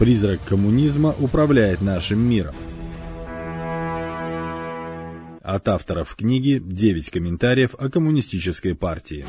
Призрак коммунизма управляет нашим миром. От авторов книги 9 комментариев о коммунистической партии.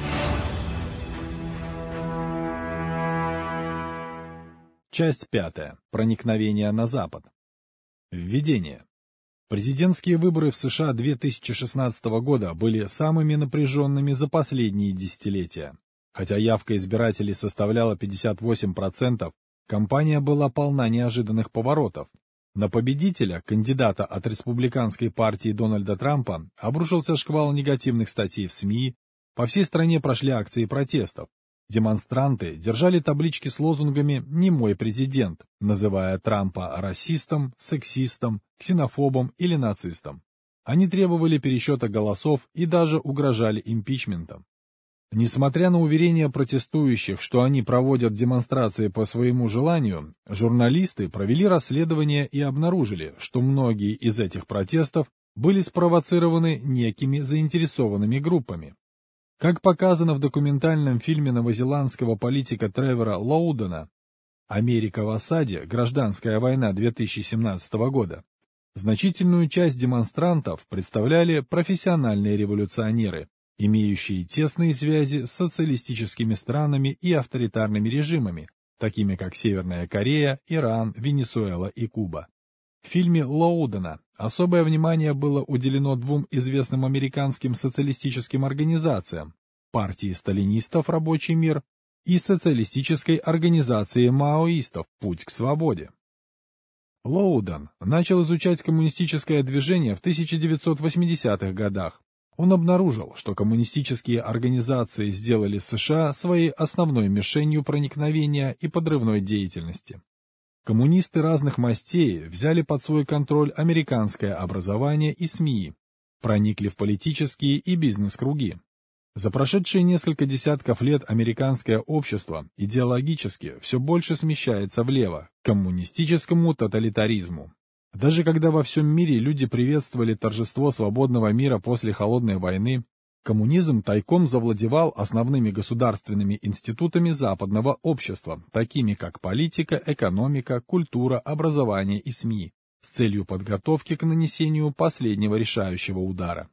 Часть 5. Проникновение на Запад. Введение. Президентские выборы в США 2016 года были самыми напряженными за последние десятилетия. Хотя явка избирателей составляла 58%, кампания была полна неожиданных поворотов. На победителя, кандидата от республиканской партии Дональда Трампа, обрушился шквал негативных статей в СМИ, по всей стране прошли акции протестов. Демонстранты держали таблички с лозунгами «Не мой президент», называя Трампа расистом, сексистом, ксенофобом или нацистом. Они требовали пересчета голосов и даже угрожали импичментом. Несмотря на уверения протестующих, что они проводят демонстрации по своему желанию, журналисты провели расследование и обнаружили, что многие из этих протестов были спровоцированы некими заинтересованными группами. Как показано в документальном фильме новозеландского политика Тревора Лоудена «Америка в осаде. Гражданская война 2017 года», значительную часть демонстрантов представляли профессиональные революционеры, имеющие тесные связи с социалистическими странами и авторитарными режимами, такими как Северная Корея, Иран, Венесуэла и Куба. В фильме Лоудена особое внимание было уделено двум известным американским социалистическим организациям – партии сталинистов «Рабочий мир» и социалистической организации маоистов «Путь к свободе». Лоуден начал изучать коммунистическое движение в 1980-х годах. Он обнаружил, что коммунистические организации сделали США своей основной мишенью проникновения и подрывной деятельности. Коммунисты разных мастей взяли под свой контроль американское образование и СМИ, проникли в политические и бизнес-круги. За прошедшие несколько десятков лет американское общество идеологически все больше смещается влево, к коммунистическому тоталитаризму. Даже когда во всем мире люди приветствовали торжество свободного мира после Холодной войны, коммунизм тайком завладевал основными государственными институтами западного общества, такими как политика, экономика, культура, образование и СМИ, с целью подготовки к нанесению последнего решающего удара.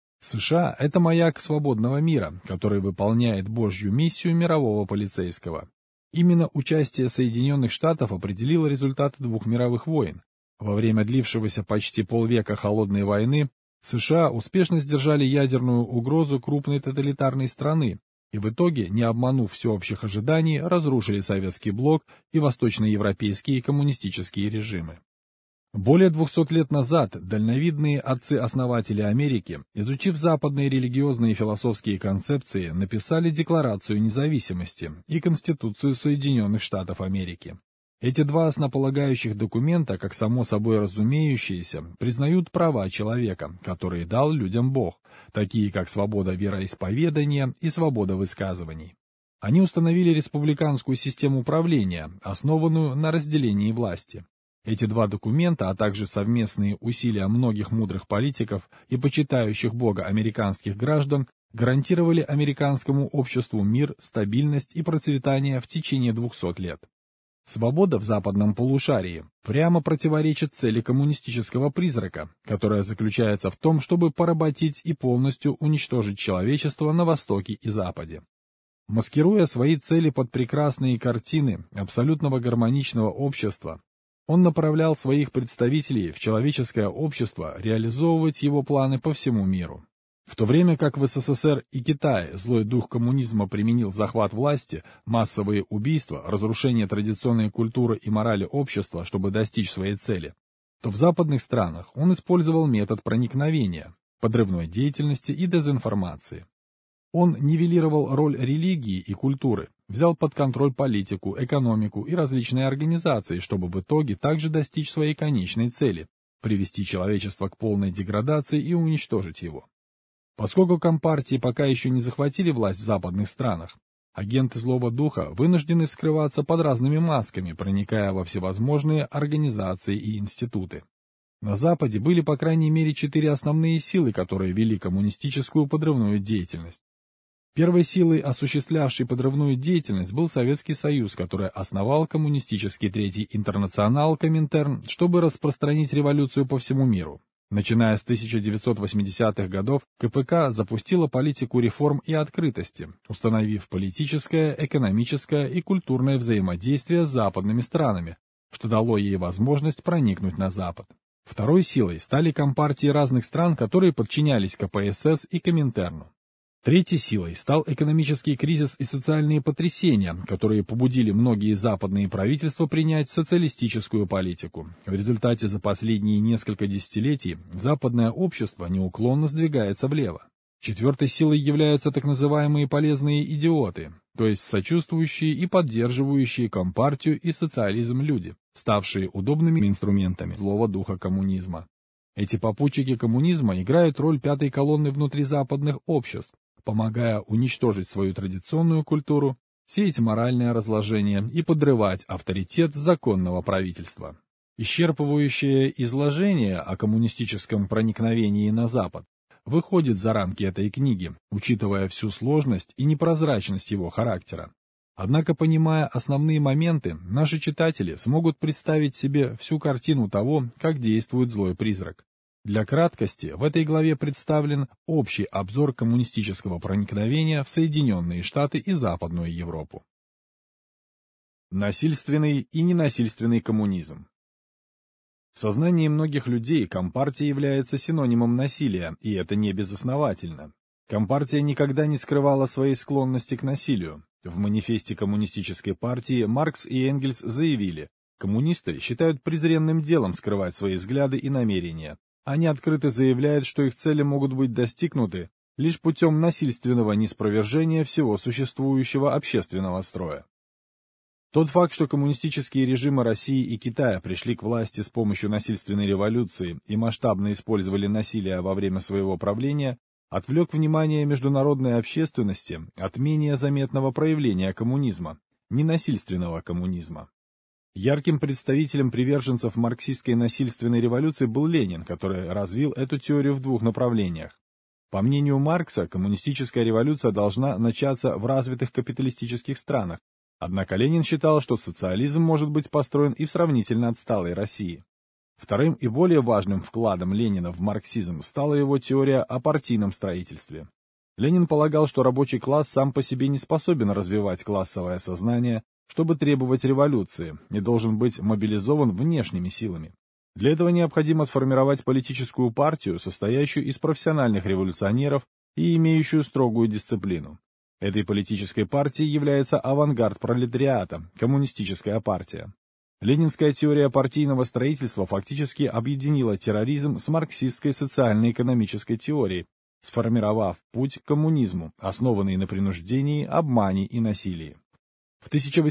США – это маяк свободного мира, который выполняет Божью миссию мирового полицейского. Именно участие Соединенных Штатов определило результаты двух мировых войн. Во время длившегося почти полвека Холодной войны США успешно сдержали ядерную угрозу крупной тоталитарной страны и в итоге, не обманув всеобщих ожиданий, разрушили Советский блок и восточноевропейские коммунистические режимы. Более 200 лет назад дальновидные отцы-основатели Америки, изучив западные религиозные и философские концепции, написали Декларацию независимости и Конституцию Соединенных Штатов Америки. Эти два основополагающих документа, как само собой разумеющиеся, признают права человека, которые дал людям Бог, такие как свобода вероисповедания и свобода высказываний. Они установили республиканскую систему правления, основанную на разделении власти. Эти два документа, а также совместные усилия многих мудрых политиков и почитающих Бога американских граждан, гарантировали американскому обществу мир, стабильность и процветание в течение 200 лет. Свобода в западном полушарии прямо противоречит цели коммунистического призрака, которая заключается в том, чтобы поработить и полностью уничтожить человечество на Востоке и Западе. Маскируя свои цели под прекрасные картины абсолютного гармоничного общества, он направлял своих представителей в человеческое общество реализовывать его планы по всему миру. В то время как в СССР и Китае злой дух коммунизма применил захват власти, массовые убийства, разрушение традиционной культуры и морали общества, чтобы достичь своей цели, то в западных странах он использовал метод проникновения, подрывной деятельности и дезинформации. Он нивелировал роль религии и культуры, взял под контроль политику, экономику и различные организации, чтобы в итоге также достичь своей конечной цели – привести человечество к полной деградации и уничтожить его. Поскольку компартии пока еще не захватили власть в западных странах, агенты злого духа вынуждены скрываться под разными масками, проникая во всевозможные организации и институты. На Западе были по крайней мере 4 основные силы, которые вели коммунистическую подрывную деятельность. Первой силой, осуществлявшей подрывную деятельность, был Советский Союз, который основал коммунистический Третий интернационал Коминтерн, чтобы распространить революцию по всему миру. Начиная с 1980-х годов, КПК запустила политику реформ и открытости, установив политическое, экономическое и культурное взаимодействие с западными странами, что дало ей возможность проникнуть на Запад. Второй силой стали компартии разных стран, которые подчинялись КПСС и Коминтерну. Третьей силой стал экономический кризис и социальные потрясения, которые побудили многие западные правительства принять социалистическую политику. В результате за последние несколько десятилетий западное общество неуклонно сдвигается влево. Четвертой силой являются так называемые полезные идиоты, то есть сочувствующие и поддерживающие компартию и социализм люди, ставшие удобными инструментами злого духа коммунизма. Эти попутчики коммунизма играют роль пятой колонны внутри западных обществ, помогая уничтожить свою традиционную культуру, сеять моральное разложение и подрывать авторитет законного правительства. Исчерпывающее изложение о коммунистическом проникновении на Запад выходит за рамки этой книги, учитывая всю сложность и непрозрачность его характера. Однако, понимая основные моменты, наши читатели смогут представить себе всю картину того, как действует злой призрак. Для краткости в этой главе представлен общий обзор коммунистического проникновения в Соединенные Штаты и Западную Европу. Насильственный и ненасильственный коммунизм. В сознании многих людей Компартия является синонимом насилия, и это не безосновательно. Компартия никогда не скрывала своей склонности к насилию. В манифесте Коммунистической партии Маркс и Энгельс заявили, коммунисты считают презренным делом скрывать свои взгляды и намерения. Они открыто заявляют, что их цели могут быть достигнуты лишь путем насильственного ниспровержения всего существующего общественного строя. Тот факт, что коммунистические режимы России и Китая пришли к власти с помощью насильственной революции и масштабно использовали насилие во время своего правления, отвлек внимание международной общественности от менее заметного проявления коммунизма, ненасильственного коммунизма. Ярким представителем приверженцев марксистской насильственной революции был Ленин, который развил эту теорию в двух направлениях. По мнению Маркса, коммунистическая революция должна начаться в развитых капиталистических странах, однако Ленин считал, что социализм может быть построен и в сравнительно отсталой России. Вторым и более важным вкладом Ленина в марксизм стала его теория о партийном строительстве. Ленин полагал, что рабочий класс сам по себе не способен развивать классовое сознание, чтобы требовать революции, и должен быть мобилизован внешними силами. Для этого необходимо сформировать политическую партию, состоящую из профессиональных революционеров и имеющую строгую дисциплину. Этой политической партией является авангард пролетариата, коммунистическая партия. Ленинская теория партийного строительства фактически объединила терроризм с марксистской социально-экономической теорией, сформировав путь к коммунизму, основанный на принуждении, обмане и насилии. В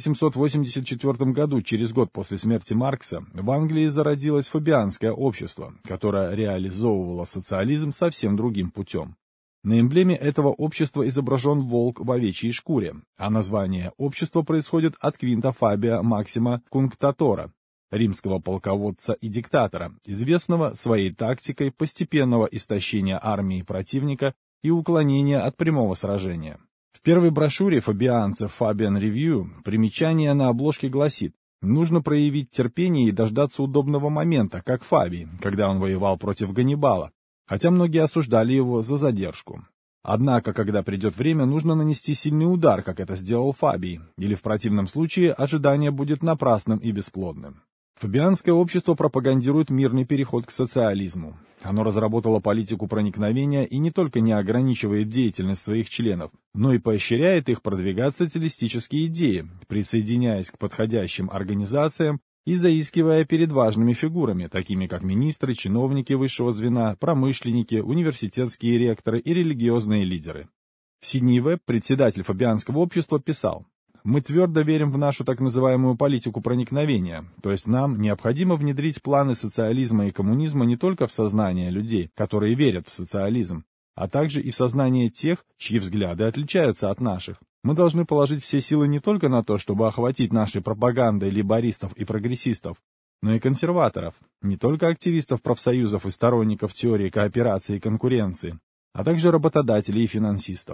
1884 году, через год после смерти Маркса, в Англии зародилось Фабианское общество, которое реализовывало социализм совсем другим путем. На эмблеме этого общества изображен волк в овечьей шкуре, а название общества происходит от Квинта Фабия Максима Кунктатора, римского полководца и диктатора, известного своей тактикой постепенного истощения армии противника и уклонения от прямого сражения. В первой брошюре фабианцев Fabian Review примечание на обложке гласит: «Нужно проявить терпение и дождаться удобного момента, как Фабий, когда он воевал против Ганнибала, хотя многие осуждали его за задержку. Однако, когда придет время, нужно нанести сильный удар, как это сделал Фабий, или в противном случае ожидание будет напрасным и бесплодным». Фабианское общество пропагандирует мирный переход к социализму. Оно разработало политику проникновения и не только не ограничивает деятельность своих членов, но и поощряет их продвигать социалистические идеи, присоединяясь к подходящим организациям и заискивая перед важными фигурами, такими как министры, чиновники высшего звена, промышленники, университетские ректоры и религиозные лидеры. Сидни Вебб, председатель Фабианского общества, писал: «Мы твердо верим в нашу так называемую политику проникновения, то есть нам необходимо внедрить планы социализма и коммунизма не только в сознание людей, которые верят в социализм, а также и в сознание тех, чьи взгляды отличаются от наших. Мы должны положить все силы не только на то, чтобы охватить нашей пропагандой лейбористов и прогрессистов, но и консерваторов, не только активистов профсоюзов и сторонников теории кооперации и конкуренции, а также работодателей и финансистов.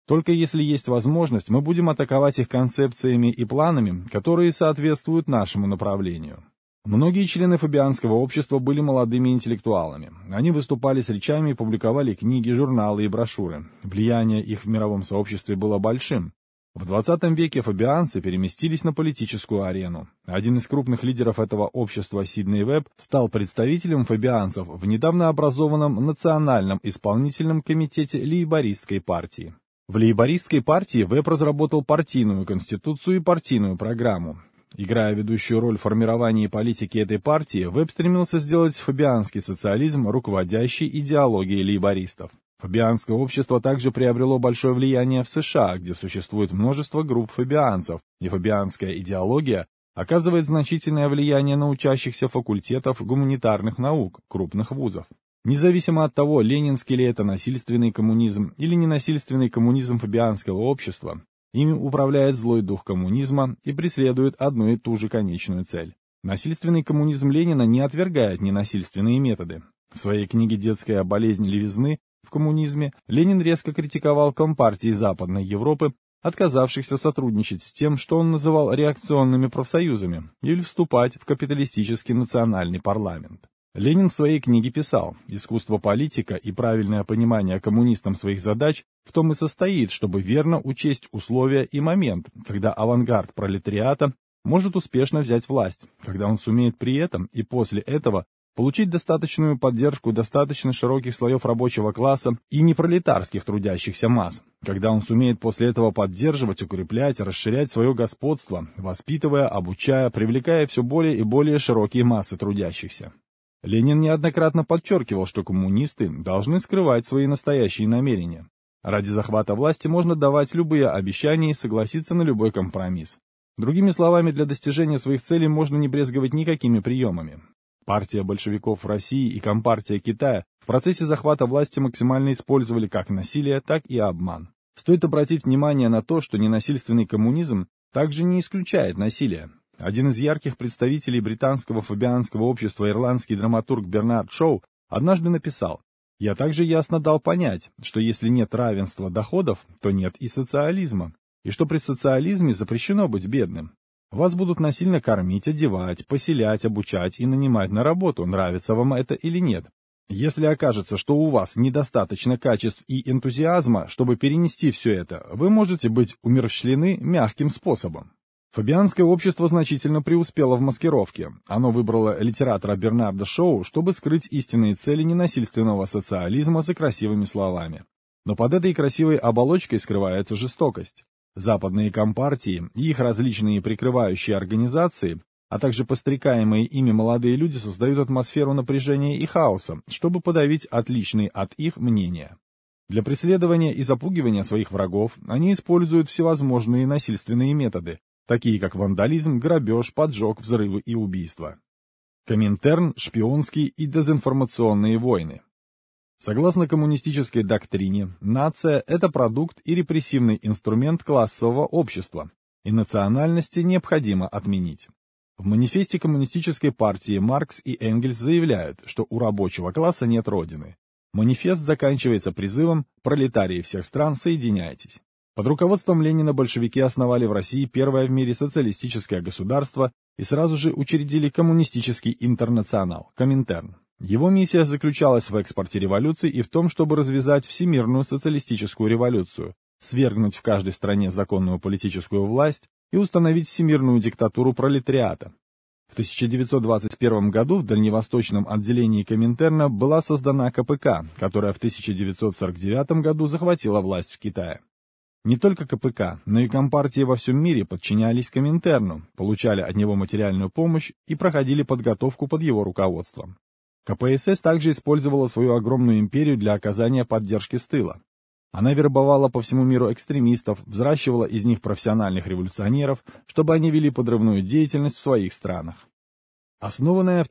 Только если есть возможность, мы будем атаковать их концепциями и планами, которые соответствуют нашему направлению. Многие члены фабианского общества были молодыми интеллектуалами. Они выступали с речами и публиковали книги, журналы и брошюры. Влияние их в мировом сообществе было большим. В 20 веке фабианцы переместились на политическую арену. Один из крупных лидеров этого общества, Сидней Вебб, стал представителем фабианцев в недавно образованном Национальном исполнительном комитете лейбористской партии. В лейбористской партии Вебб разработал партийную конституцию и партийную программу. Играя ведущую роль в формировании политики этой партии, Вебб стремился сделать фабианский социализм руководящей идеологией лейбористов. Фабианское общество также приобрело большое влияние в США, где существует множество групп фабианцев, и фабианская идеология оказывает значительное влияние на учащихся факультетов гуманитарных наук крупных вузов. Независимо от того, ленинский ли это насильственный коммунизм или ненасильственный коммунизм фабианского общества, ими управляет злой дух коммунизма и преследует одну и ту же конечную цель. Насильственный коммунизм Ленина не отвергает ненасильственные методы. В своей книге «Детская болезнь левизны» в коммунизме Ленин резко критиковал компартии Западной Европы, отказавшихся сотрудничать с тем, что он называл реакционными профсоюзами, или вступать в капиталистический национальный парламент. Ленин в своей книге писал: «Искусство политика и правильное понимание коммунистам своих задач в том и состоит, чтобы верно учесть условия и момент, когда авангард пролетариата может успешно взять власть, когда он сумеет при этом и после этого получить достаточную поддержку достаточно широких слоев рабочего класса и непролетарских трудящихся масс, когда он сумеет после этого поддерживать, укреплять, расширять свое господство, воспитывая, обучая, привлекая все более и более широкие массы трудящихся». Ленин неоднократно подчеркивал, что коммунисты должны скрывать свои настоящие намерения. Ради захвата власти можно давать любые обещания и согласиться на любой компромисс. Другими словами, для достижения своих целей можно не брезговать никакими приемами. Партия большевиков в России и Компартия Китая в процессе захвата власти максимально использовали как насилие, так и обман. Стоит обратить внимание на то, что ненасильственный коммунизм также не исключает насилие. Один из ярких представителей британского фабианского общества, ирландский драматург Бернард Шоу, однажды написал: «Я также ясно дал понять, что если нет равенства доходов, то нет и социализма, и что при социализме запрещено быть бедным. Вас будут насильно кормить, одевать, поселять, обучать и нанимать на работу, нравится вам это или нет. Если окажется, что у вас недостаточно качеств и энтузиазма, чтобы перенести все это, вы можете быть умерщвлены мягким способом». Фабианское общество значительно преуспело в маскировке. Оно выбрало литератора Бернарда Шоу, чтобы скрыть истинные цели ненасильственного социализма за красивыми словами. Но под этой красивой оболочкой скрывается жестокость. Западные компартии и их различные прикрывающие организации, а также подстрекаемые ими молодые люди создают атмосферу напряжения и хаоса, чтобы подавить отличные от их мнения. Для преследования и запугивания своих врагов они используют всевозможные насильственные методы, такие как вандализм, грабеж, поджог, взрывы и убийства. Коминтерн, шпионские и дезинформационные войны. Согласно коммунистической доктрине, нация – это продукт и репрессивный инструмент классового общества, и национальности необходимо отменить. В манифесте коммунистической партии Маркс и Энгельс заявляют, что у рабочего класса нет родины. Манифест заканчивается призывом «Пролетарии всех стран, соединяйтесь». Под руководством Ленина большевики основали в России первое в мире социалистическое государство и сразу же учредили коммунистический интернационал, Коминтерн. Его миссия заключалась в экспорте революции и в том, чтобы развязать всемирную социалистическую революцию, свергнуть в каждой стране законную политическую власть и установить всемирную диктатуру пролетариата. В 1921 году в дальневосточном отделении Коминтерна была создана КПК, которая в 1949 году захватила власть в Китае. Не только КПК, но и компартии во всем мире подчинялись Коминтерну, получали от него материальную помощь и проходили подготовку под его руководством. КПСС также использовала свою огромную империю для оказания поддержки с тыла. Она вербовала по всему миру экстремистов, взращивала из них профессиональных революционеров, чтобы они вели подрывную деятельность в своих странах. Основанная в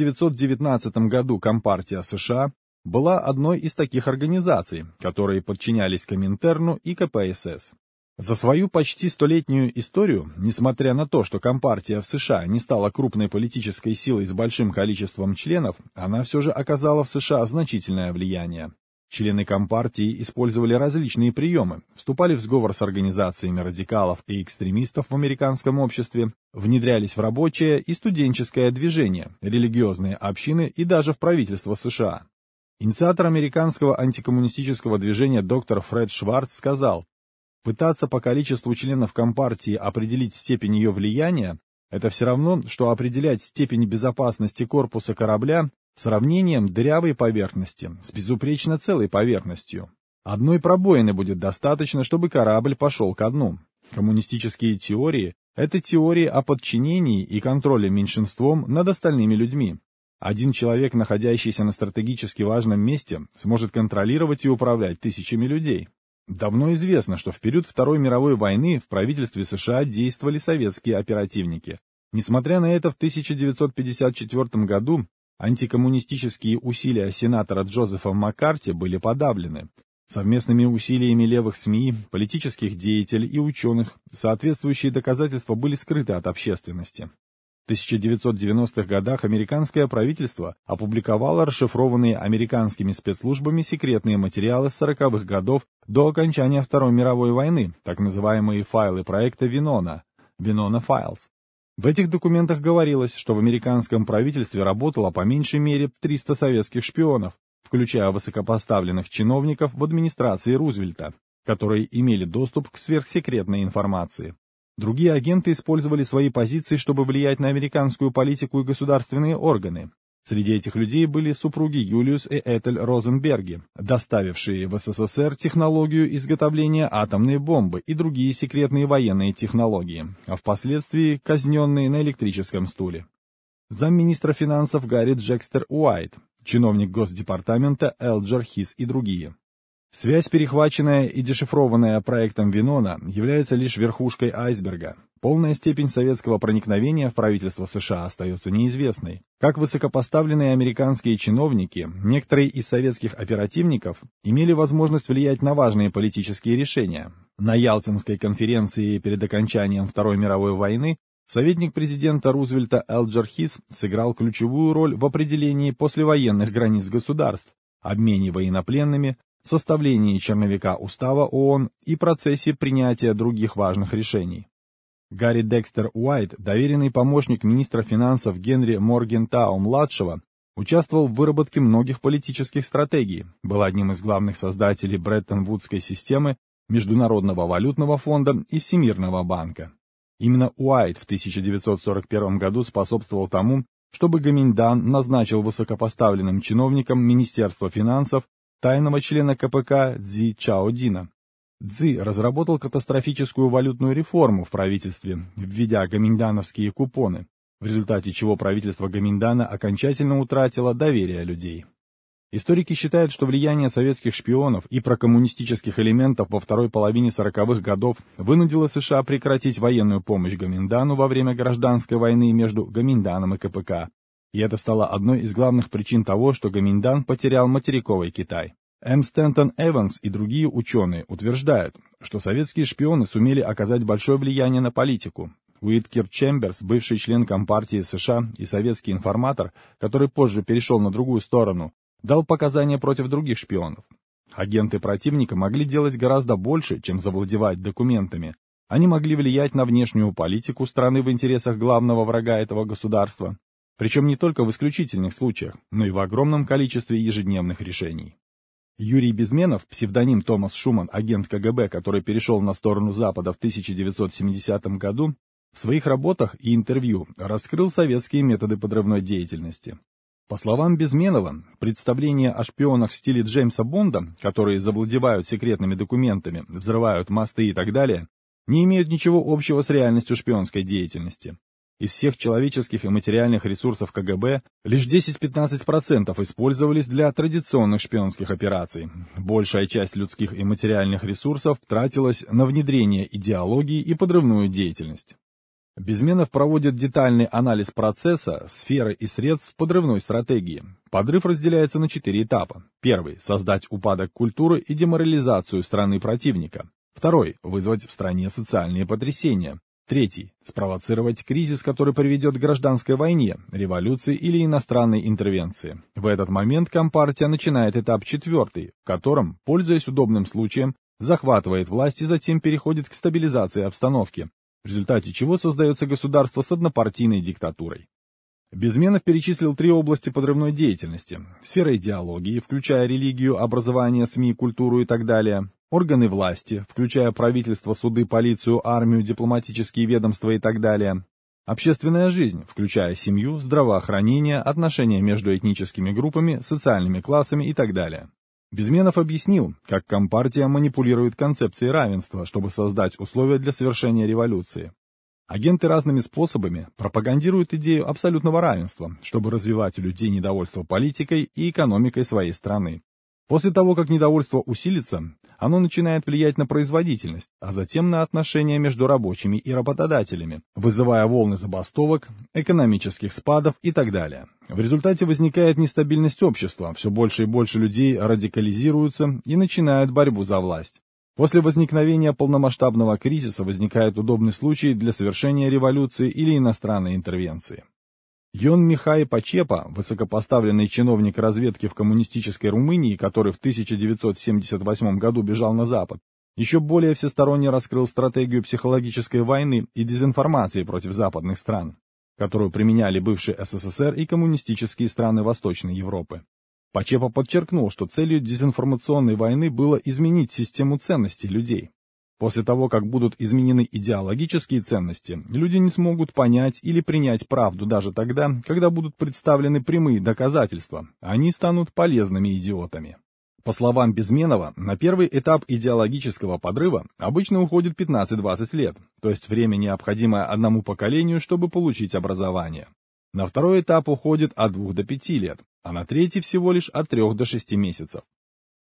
1919 году Компартия США была одной из таких организаций, которые подчинялись Коминтерну и КПСС. За свою почти столетнюю историю, несмотря на то, что Компартия в США не стала крупной политической силой с большим количеством членов, она все же оказала в США значительное влияние. Члены Компартии использовали различные приемы, вступали в сговор с организациями радикалов и экстремистов в американском обществе, внедрялись в рабочее и студенческое движение, религиозные общины и даже в правительство США. Инициатор американского антикоммунистического движения доктор Фред Шварц сказал: «Пытаться по количеству членов Компартии определить степень ее влияния – это все равно, что определять степень безопасности корпуса корабля сравнением дырявой поверхности с безупречно целой поверхностью. Одной пробоины будет достаточно, чтобы корабль пошел ко дну. Коммунистические теории – это теории о подчинении и контроле меньшинством над остальными людьми. Один человек, находящийся на стратегически важном месте, сможет контролировать и управлять тысячами людей». Давно известно, что в период Второй мировой войны в правительстве США действовали советские оперативники. Несмотря на это, в 1954 году антикоммунистические усилия сенатора Джозефа Маккарти были подавлены. Совместными усилиями левых СМИ, политических деятелей и ученых соответствующие доказательства были скрыты от общественности. В 1990-х годах американское правительство опубликовало расшифрованные американскими спецслужбами секретные материалы с 40-х годов до окончания Второй мировой войны, так называемые файлы проекта Винона, Winona Files. В этих документах говорилось, что в американском правительстве работало по меньшей мере 300 советских шпионов, включая высокопоставленных чиновников в администрации Рузвельта, которые имели доступ к сверхсекретной информации. Другие агенты использовали свои позиции, чтобы влиять на американскую политику и государственные органы. Среди этих людей были супруги Юлиус и Этель Розенберги, доставившие в СССР технологию изготовления атомной бомбы и другие секретные военные технологии, а впоследствии казненные на электрическом стуле. Замминистра финансов Гарри Джекстер Уайт, чиновник Госдепартамента Элджер Хис и другие. Связь, перехваченная и дешифрованная проектом Винона, является лишь верхушкой айсберга. Полная степень советского проникновения в правительство США остается неизвестной. Как высокопоставленные американские чиновники, некоторые из советских оперативников имели возможность влиять на важные политические решения. На Ялтинской конференции перед окончанием Второй мировой войны советник президента Рузвельта Элджер Хис сыграл ключевую роль в определении послевоенных границ государств, обмене военнопленными, составлении черновика устава ООН и процессе принятия других важных решений. Гарри Декстер Уайт, доверенный помощник министра финансов Генри Моргентау-младшего, участвовал в выработке многих политических стратегий, был одним из главных создателей Бреттон-Вудской системы, Международного валютного фонда и Всемирного банка. Именно Уайт в 1941 году способствовал тому, чтобы Гоминьдан назначил высокопоставленным чиновником Министерства финансов тайного члена КПК Цзи Чаодина. Цзи разработал катастрофическую валютную реформу в правительстве, введя гоминьдановские купоны, в результате чего правительство Гоминьдана окончательно утратило доверие людей. Историки считают, что влияние советских шпионов и прокоммунистических элементов во второй половине 40-х годов вынудило США прекратить военную помощь Гоминьдану во время гражданской войны между Гоминьданом и КПК. И это стало одной из главных причин того, что Гоминьдан потерял материковый Китай. М. Стентон Эванс и другие ученые утверждают, что советские шпионы сумели оказать большое влияние на политику. Уиткер Чемберс, бывший член Компартии США и советский информатор, который позже перешел на другую сторону, дал показания против других шпионов. Агенты противника могли делать гораздо больше, чем завладевать документами. Они могли влиять на внешнюю политику страны в интересах главного врага этого государства. Причем не только в исключительных случаях, но и в огромном количестве ежедневных решений. Юрий Безменов, псевдоним Томас Шуман, агент КГБ, который перешел на сторону Запада в 1970 году, в своих работах и интервью раскрыл советские методы подрывной деятельности. По словам Безменова, представления о шпионах в стиле Джеймса Бонда, которые завладевают секретными документами, взрывают мосты и так далее, не имеют ничего общего с реальностью шпионской деятельности. Из всех человеческих и материальных ресурсов КГБ лишь 10-15% использовались для традиционных шпионских операций. Большая часть людских и материальных ресурсов тратилась на внедрение идеологии и подрывную деятельность. Безменов проводит детальный анализ процесса, сферы и средств подрывной стратегии. Подрыв разделяется на 4 этапа. Первый – создать упадок культуры и деморализацию страны противника. Второй – вызвать в стране социальные потрясения. Третий – спровоцировать кризис, который приведет к гражданской войне, революции или иностранной интервенции. В этот момент Компартия начинает этап четвертый, в котором, пользуясь удобным случаем, захватывает власть и затем переходит к стабилизации обстановки, в результате чего создается государство с однопартийной диктатурой. Безменов перечислил 3 области подрывной деятельности: сфера идеологии, включая религию, образование, СМИ, культуру и так далее, органы власти, включая правительство, суды, полицию, армию, дипломатические ведомства и так далее, общественная жизнь, включая семью, здравоохранение, отношения между этническими группами, социальными классами и так далее. Безменов объяснил, как Компартия манипулирует концепцией равенства, чтобы создать условия для совершения революции. Агенты разными способами пропагандируют идею абсолютного равенства, чтобы развивать у людей недовольство политикой и экономикой своей страны. После того, как недовольство усилится, оно начинает влиять на производительность, а затем на отношения между рабочими и работодателями, вызывая волны забастовок, экономических спадов и так далее. В результате возникает нестабильность общества, все больше и больше людей радикализируются и начинают борьбу за власть. После возникновения полномасштабного кризиса возникает удобный случай для совершения революции или иностранной интервенции. Йон Михай Пачепа, высокопоставленный чиновник разведки в коммунистической Румынии, который в 1978 году бежал на Запад, еще более всесторонне раскрыл стратегию психологической войны и дезинформации против западных стран, которую применяли бывший СССР и коммунистические страны Восточной Европы. Пачепа подчеркнул, что целью дезинформационной войны было изменить систему ценностей людей. После того, как будут изменены идеологические ценности, люди не смогут понять или принять правду даже тогда, когда будут представлены прямые доказательства, они станут полезными идиотами. По словам Безменова, на первый этап идеологического подрыва обычно уходит 15-20 лет, то есть время, необходимое одному поколению, чтобы получить образование. На второй этап уходит от 2 до 5 лет, а на третий всего лишь от 3 до 6 месяцев. В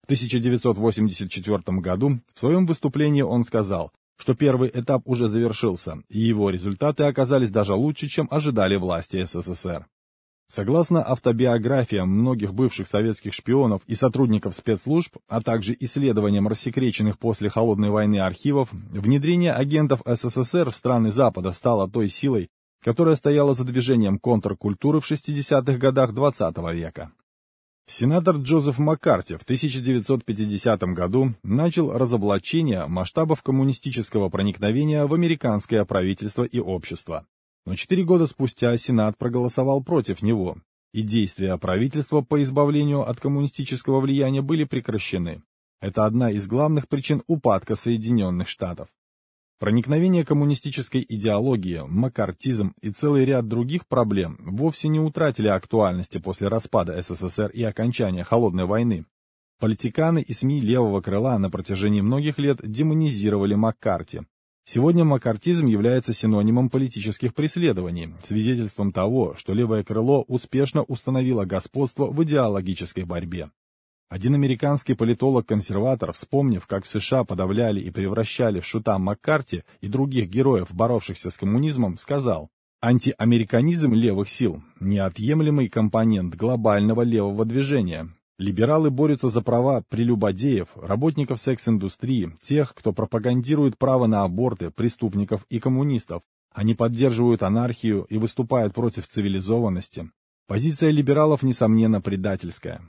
1984 году в своем выступлении он сказал, что первый этап уже завершился, и его результаты оказались даже лучше, чем ожидали власти СССР. Согласно автобиографиям многих бывших советских шпионов и сотрудников спецслужб, а также исследованиям рассекреченных после Холодной войны архивов, внедрение агентов СССР в страны Запада стало той силой, которая стояла за движением контркультуры в 60-х годах XX века. Сенатор Джозеф Маккарти в 1950 году начал разоблачение масштабов коммунистического проникновения в американское правительство и общество. Но 4 года спустя Сенат проголосовал против него, и действия правительства по избавлению от коммунистического влияния были прекращены. Это одна из главных причин упадка Соединенных Штатов. Проникновение коммунистической идеологии, маккартизм и целый ряд других проблем вовсе не утратили актуальности после распада СССР и окончания Холодной войны. Политиканы и СМИ левого крыла на протяжении многих лет демонизировали Маккарти. Сегодня маккартизм является синонимом политических преследований, свидетельством того, что левое крыло успешно установило господство в идеологической борьбе. Один американский политолог-консерватор, вспомнив, как в США подавляли и превращали в шута Маккарти и других героев, боровшихся с коммунизмом, сказал: «Антиамериканизм левых сил – неотъемлемый компонент глобального левого движения. Либералы борются за права прелюбодеев, работников секс-индустрии, тех, кто пропагандирует право на аборты, преступников и коммунистов. Они поддерживают анархию и выступают против цивилизованности. Позиция либералов, несомненно, предательская».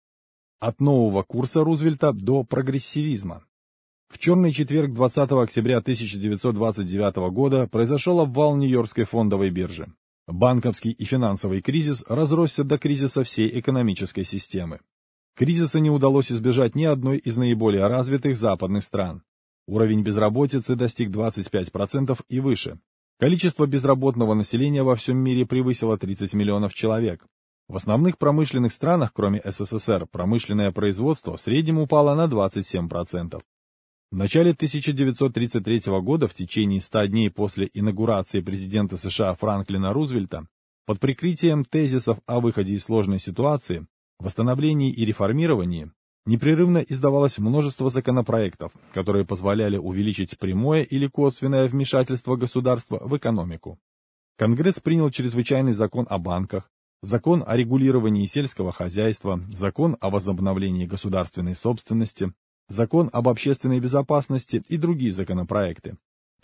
От нового курса Рузвельта до прогрессивизма. В черный четверг 20 октября 1929 года произошел обвал Нью-Йоркской фондовой биржи. Банковский и финансовый кризис разросся до кризиса всей экономической системы. Кризиса не удалось избежать ни одной из наиболее развитых западных стран. Уровень безработицы достиг 25% и выше. Количество безработного населения во всем мире превысило 30 миллионов человек. В основных промышленных странах, кроме СССР, промышленное производство в среднем упало на 27%. В начале 1933 года, в течение 100 дней после инаугурации президента США Франклина Рузвельта, под прикрытием тезисов о выходе из сложной ситуации, восстановлении и реформировании, непрерывно издавалось множество законопроектов, которые позволяли увеличить прямое или косвенное вмешательство государства в экономику. Конгресс принял чрезвычайный закон о банках, закон о регулировании сельского хозяйства, закон о возобновлении государственной собственности, закон об общественной безопасности и другие законопроекты.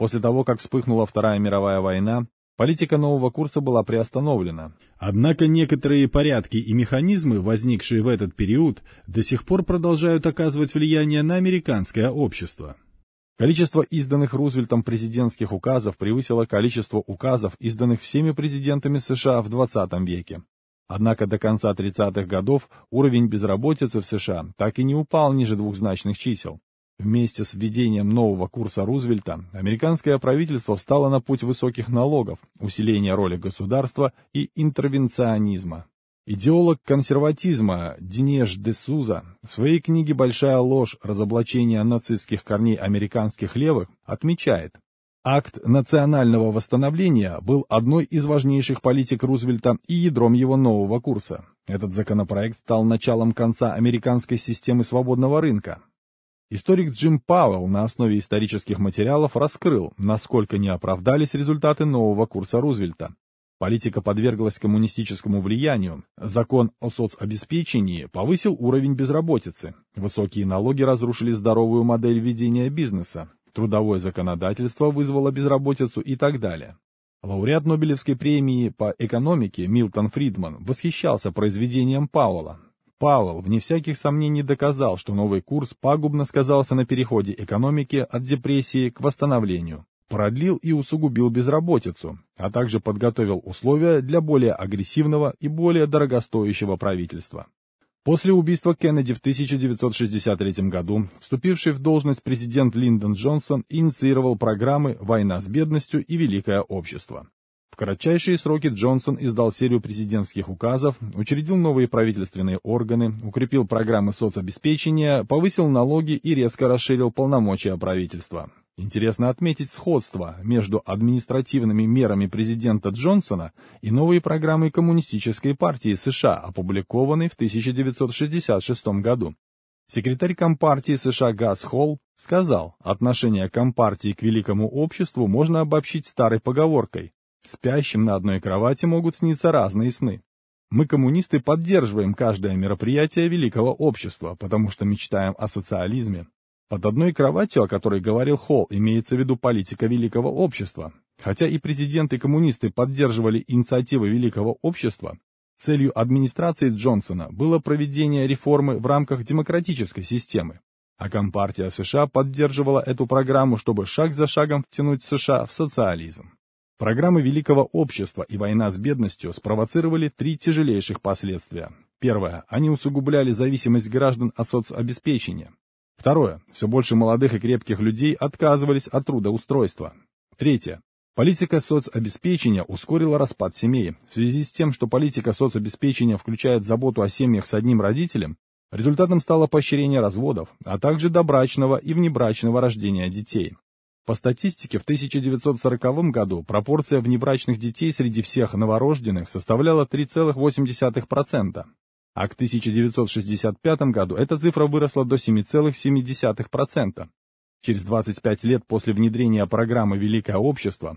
После того, как вспыхнула Вторая мировая война, политика нового курса была приостановлена. Однако некоторые порядки и механизмы, возникшие в этот период, до сих пор продолжают оказывать влияние на американское общество. Количество изданных Рузвельтом президентских указов превысило количество указов, изданных всеми президентами США в 20 веке. Однако до конца 30-х годов уровень безработицы в США так и не упал ниже двухзначных чисел. Вместе с введением нового курса Рузвельта американское правительство встало на путь высоких налогов, усиления роли государства и интервенционизма. Идеолог консерватизма Динеш де Суза в своей книге «Большая ложь. Разоблачение нацистских корней американских левых» отмечает: акт национального восстановления был одной из важнейших политик Рузвельта и ядром его нового курса. Этот законопроект стал началом конца американской системы свободного рынка. Историк Джим Пауэлл на основе исторических материалов раскрыл, насколько не оправдались результаты нового курса Рузвельта. Политика подверглась коммунистическому влиянию, закон о соцобеспечении повысил уровень безработицы, высокие налоги разрушили здоровую модель ведения бизнеса, трудовое законодательство вызвало безработицу и так далее. Лауреат Нобелевской премии по экономике Милтон Фридман восхищался произведением Пауэлла. Пауэлл, вне всяких сомнений, доказал, что новый курс пагубно сказался на переходе экономики от депрессии к восстановлению, продлил и усугубил безработицу, а также подготовил условия для более агрессивного и более дорогостоящего правительства. После убийства Кеннеди в 1963 году вступивший в должность президент Линдон Джонсон инициировал программы «Война с бедностью» и «Великое общество». В кратчайшие сроки Джонсон издал серию президентских указов, учредил новые правительственные органы, укрепил программы соцобеспечения, повысил налоги и резко расширил полномочия правительства. Интересно отметить сходство между административными мерами президента Джонсона и новой программой Коммунистической партии США, опубликованной в 1966 году. Секретарь Компартии США Гасс Холл сказал: отношение Компартии к великому обществу можно обобщить старой поговоркой: спящим на одной кровати могут сниться разные сны. Мы, коммунисты, поддерживаем каждое мероприятие великого общества, потому что мечтаем о социализме. Под одной кроватью, о которой говорил Холл, имеется в виду политика великого общества. Хотя и президенты и коммунисты поддерживали инициативы великого общества, целью администрации Джонсона было проведение реформы в рамках демократической системы. А Компартия США поддерживала эту программу, чтобы шаг за шагом втянуть США в социализм. Программы великого общества и война с бедностью спровоцировали три тяжелейших последствия. Первое. Они усугубляли зависимость граждан от соцобеспечения. Второе. Все больше молодых и крепких людей отказывались от трудоустройства. Третье. Политика соцобеспечения ускорила распад семей. В связи с тем, что политика соцобеспечения включает заботу о семьях с одним родителем, результатом стало поощрение разводов, а также добрачного и внебрачного рождения детей. По статистике, в 1940 году пропорция внебрачных детей среди всех новорожденных составляла 3,8%, а к 1965 году эта цифра выросла до 7,7%. Через 25 лет после внедрения программы «Великое общество»,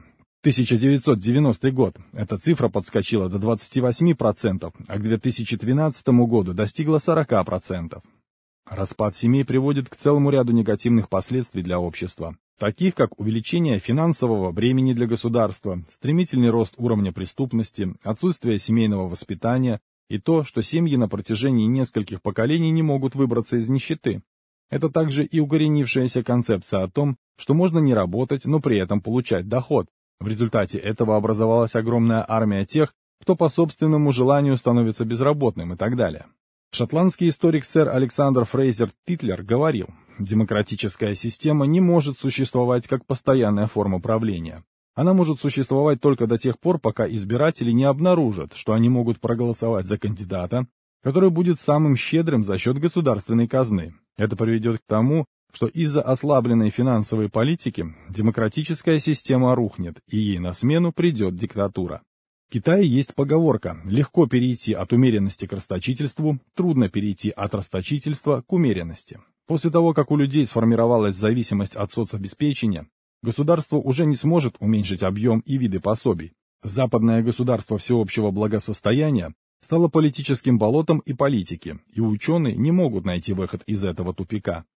1990 год, эта цифра подскочила до 28%, а к 2012 году достигла 40%. Распад семей приводит к целому ряду негативных последствий для общества, таких как увеличение финансового бремени для государства, стремительный рост уровня преступности, отсутствие семейного воспитания и то, что семьи на протяжении нескольких поколений не могут выбраться из нищеты. Это также и укоренившаяся концепция о том, что можно не работать, но при этом получать доход. В результате этого образовалась огромная армия тех, кто по собственному желанию становится безработным и так далее. Шотландский историк сэр Александр Фрейзер Титлер говорил: демократическая система не может существовать как постоянная форма правления. Она может существовать только до тех пор, пока избиратели не обнаружат, что они могут проголосовать за кандидата, который будет самым щедрым за счет государственной казны. Это приведет к тому, что из-за ослабленной финансовой политики демократическая система рухнет, и ей на смену придет диктатура. В Китае есть поговорка: легко перейти от умеренности к расточительству, трудно перейти от расточительства к умеренности. После того, как у людей сформировалась зависимость от соцобеспечения, государство уже не сможет уменьшить объем и виды пособий. Западное государство всеобщего благосостояния стало политическим болотом и политики, и ученые не могут найти выход из этого тупика.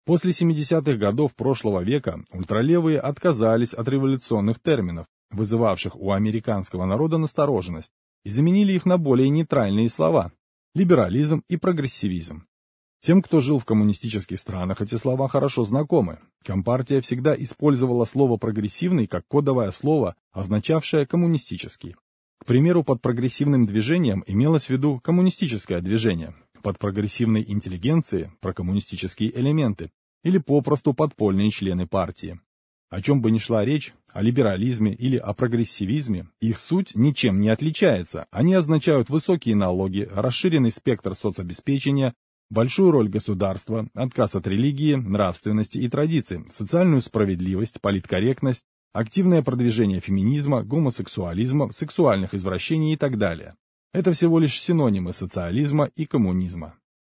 После 70-х годов прошлого века ультралевые отказались от революционных терминов, вызывавших у американского народа настороженность, и заменили их на более нейтральные слова – либерализм и прогрессивизм. Тем, кто жил в коммунистических странах, эти слова хорошо знакомы. Компартия всегда использовала слово «прогрессивный» как кодовое слово, означавшее «коммунистический». К примеру, под прогрессивным движением имелось в виду коммунистическое движение, под прогрессивной интеллигенцией – прокоммунистические элементы, или попросту подпольные члены партии. О чем бы ни шла речь, о либерализме или о прогрессивизме, их суть ничем не отличается. Они означают высокие налоги, расширенный спектр соцобеспечения, большую роль государства, отказ от религии, нравственности и традиций, социальную справедливость, политкорректность, активное продвижение феминизма, гомосексуализма, сексуальных извращений и так далее. Это всего лишь синонимы социализма и коммунизма.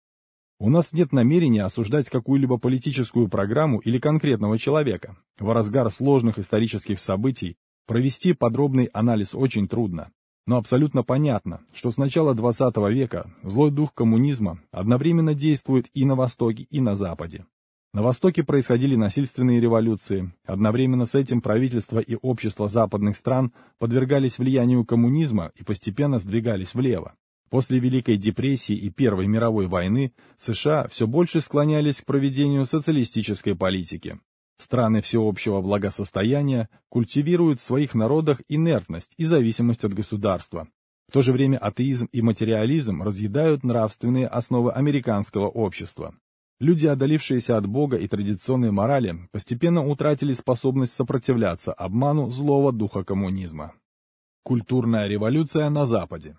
У нас нет намерения осуждать какую-либо политическую программу или конкретного человека. В разгар сложных исторических событий провести подробный анализ очень трудно. Но абсолютно понятно, что с начала XX века злой дух коммунизма одновременно действует и на Востоке, и на Западе. На Востоке происходили насильственные революции, одновременно с этим правительства и общества западных стран подвергались влиянию коммунизма и постепенно сдвигались влево. После Великой депрессии и Первой мировой войны США все больше склонялись к проведению социалистической политики. Страны всеобщего благосостояния культивируют в своих народах инертность и зависимость от государства. В то же время атеизм и материализм разъедают нравственные основы американского общества. Люди, отдалившиеся от Бога и традиционной морали, постепенно утратили способность сопротивляться обману злого духа коммунизма. Культурная революция на Западе.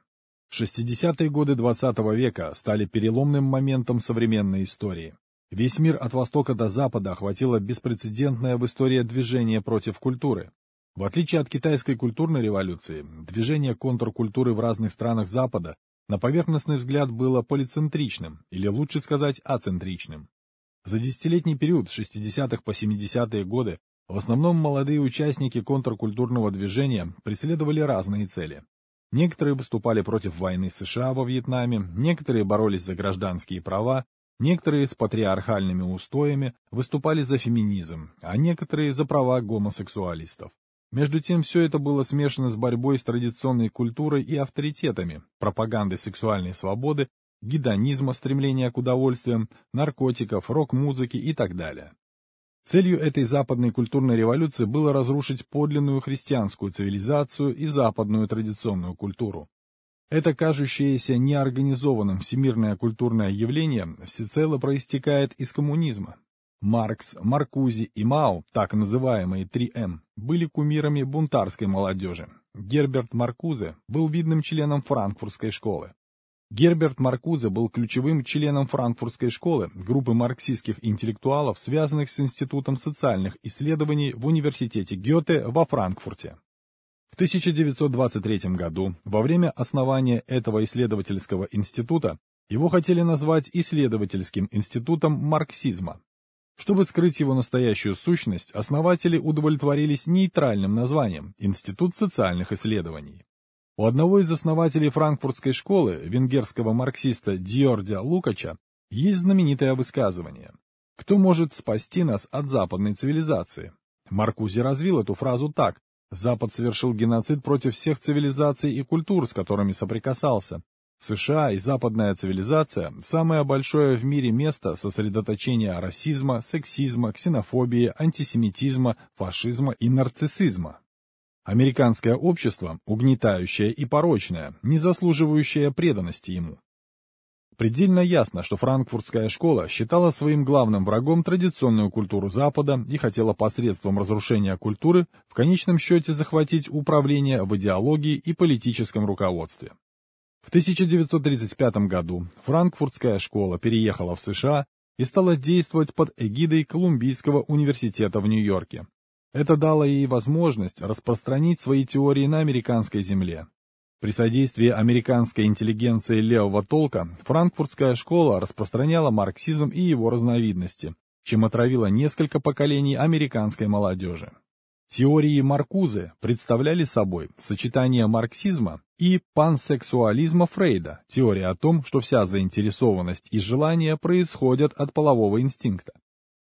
60-е годы XX века стали переломным моментом современной истории. Весь мир от востока до запада охватило беспрецедентное в истории движение против культуры. В отличие от китайской культурной революции, движение контркультуры в разных странах Запада на поверхностный взгляд было полицентричным, или лучше сказать ацентричным. За десятилетний период с 60-х по 70-е годы в основном молодые участники контркультурного движения преследовали разные цели. Некоторые выступали против войны США во Вьетнаме, некоторые боролись за гражданские права, некоторые с патриархальными устоями выступали за феминизм, а некоторые за права гомосексуалистов. Между тем, все это было смешано с борьбой с традиционной культурой и авторитетами, пропагандой сексуальной свободы, гедонизма, стремления к удовольствиям, наркотиков, рок-музыки и так далее. Целью этой западной культурной революции было разрушить подлинную христианскую цивилизацию и западную традиционную культуру. Это кажущееся неорганизованным всемирное культурное явление всецело проистекает из коммунизма. Маркс, Маркузи и Мао, так называемые 3М, были кумирами бунтарской молодежи. Герберт Маркузе был видным членом франкфуртской школы. Герберт Маркузе был ключевым членом франкфуртской школы, группы марксистских интеллектуалов, связанных с Институтом социальных исследований в университете Гёте во Франкфурте. В 1923 году, во время основания этого исследовательского института, его хотели назвать исследовательским институтом марксизма. Чтобы скрыть его настоящую сущность, основатели удовлетворились нейтральным названием «Институт социальных исследований». У одного из основателей франкфуртской школы, венгерского марксиста Дьордя Лукача, есть знаменитое высказывание: «Кто может спасти нас от западной цивилизации?» Маркузи развил эту фразу так: «Запад совершил геноцид против всех цивилизаций и культур, с которыми соприкасался. США и западная цивилизация – самое большое в мире место сосредоточения расизма, сексизма, ксенофобии, антисемитизма, фашизма и нарциссизма. Американское общество угнетающее и порочное, не заслуживающее преданности ему». Предельно ясно, что франкфуртская школа считала своим главным врагом традиционную культуру Запада и хотела посредством разрушения культуры в конечном счете захватить управление в идеологии и политическом руководстве. В 1935 году франкфуртская школа переехала в США и стала действовать под эгидой Колумбийского университета в Нью-Йорке. Это дало ей возможность распространить свои теории на американской земле. При содействии американской интеллигенции левого толка франкфуртская школа распространяла марксизм и его разновидности, чем отравила несколько поколений американской молодежи. Теории Маркузе представляли собой сочетание марксизма и пансексуализма Фрейда, теория о том, что вся заинтересованность и желание происходят от полового инстинкта.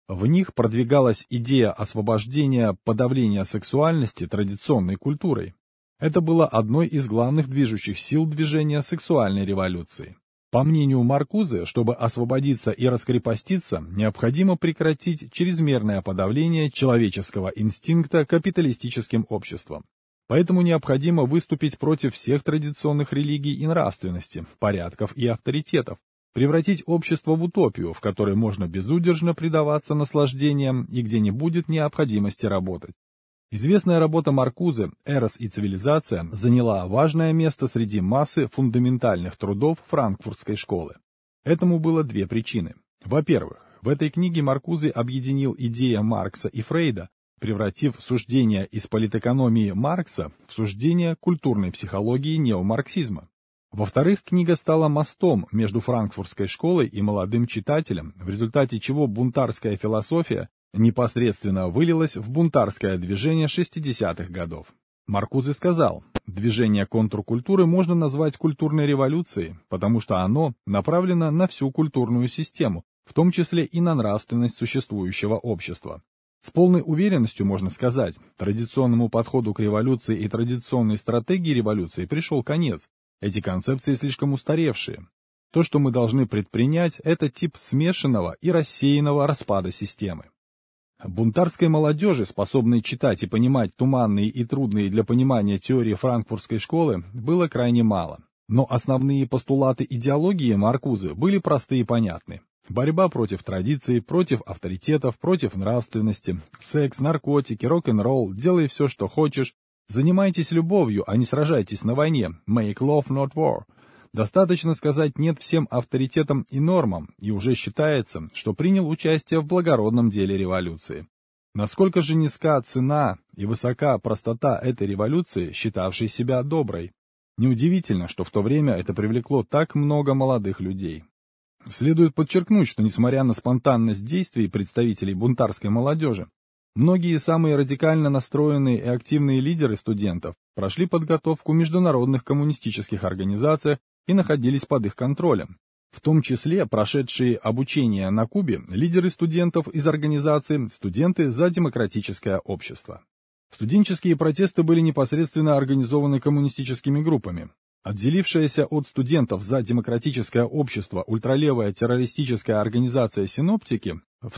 В них продвигалась идея освобождения подавления сексуальности традиционной культурой. Это было одной из главных движущих сил движения сексуальной революции. По мнению Маркузе, чтобы освободиться и раскрепоститься, необходимо прекратить чрезмерное подавление человеческого инстинкта капиталистическим обществом. Поэтому необходимо выступить против всех традиционных религий и нравственности, порядков и авторитетов, превратить общество в утопию, в которой можно безудержно предаваться наслаждениям и где не будет необходимости работать. Известная работа Маркузе «Эрос и цивилизация» заняла важное место среди массы фундаментальных трудов франкфуртской школы. Этому было две причины. Во-первых, в этой книге Маркузе объединил идеи Маркса и Фрейда, превратив суждения из политэкономии Маркса в суждения культурной психологии неомарксизма. Во-вторых, книга стала мостом между франкфуртской школой и молодым читателем, в результате чего бунтарская философия непосредственно вылилась в бунтарское движение 60-х годов. Маркузе сказал, движение контркультуры можно назвать культурной революцией, потому что оно направлено на всю культурную систему, в том числе и на нравственность существующего общества. С полной уверенностью можно сказать, традиционному подходу к революции и традиционной стратегии революции пришел конец. Эти концепции слишком устаревшие. То, что мы должны предпринять, это тип смешанного и рассеянного распада системы. Бунтарской молодежи, способной читать и понимать туманные и трудные для понимания теории франкфуртской школы, было крайне мало. Но основные постулаты идеологии Маркузе были просты и понятны. Борьба против традиций, против авторитетов, против нравственности, секс, наркотики, рок-н-ролл, делай все, что хочешь, занимайтесь любовью, а не сражайтесь на войне, make love, not war. Достаточно сказать «нет» всем авторитетам и нормам, и уже считается, что принял участие в благородном деле революции. Насколько же низка цена и высока простота этой революции, считавшей себя доброй. Неудивительно, что в то время это привлекло так много молодых людей. Следует подчеркнуть, что несмотря на спонтанность действий представителей бунтарской молодежи, многие самые радикально настроенные и активные лидеры студентов прошли подготовку в международных коммунистических организациях и находились под их контролем. В том числе прошедшие обучение на Кубе лидеры студентов из организации «Студенты за демократическое общество». Студенческие протесты были непосредственно организованы коммунистическими группами. Отделившаяся от студентов за демократическое общество ультралевая террористическая организация «Синоптики» в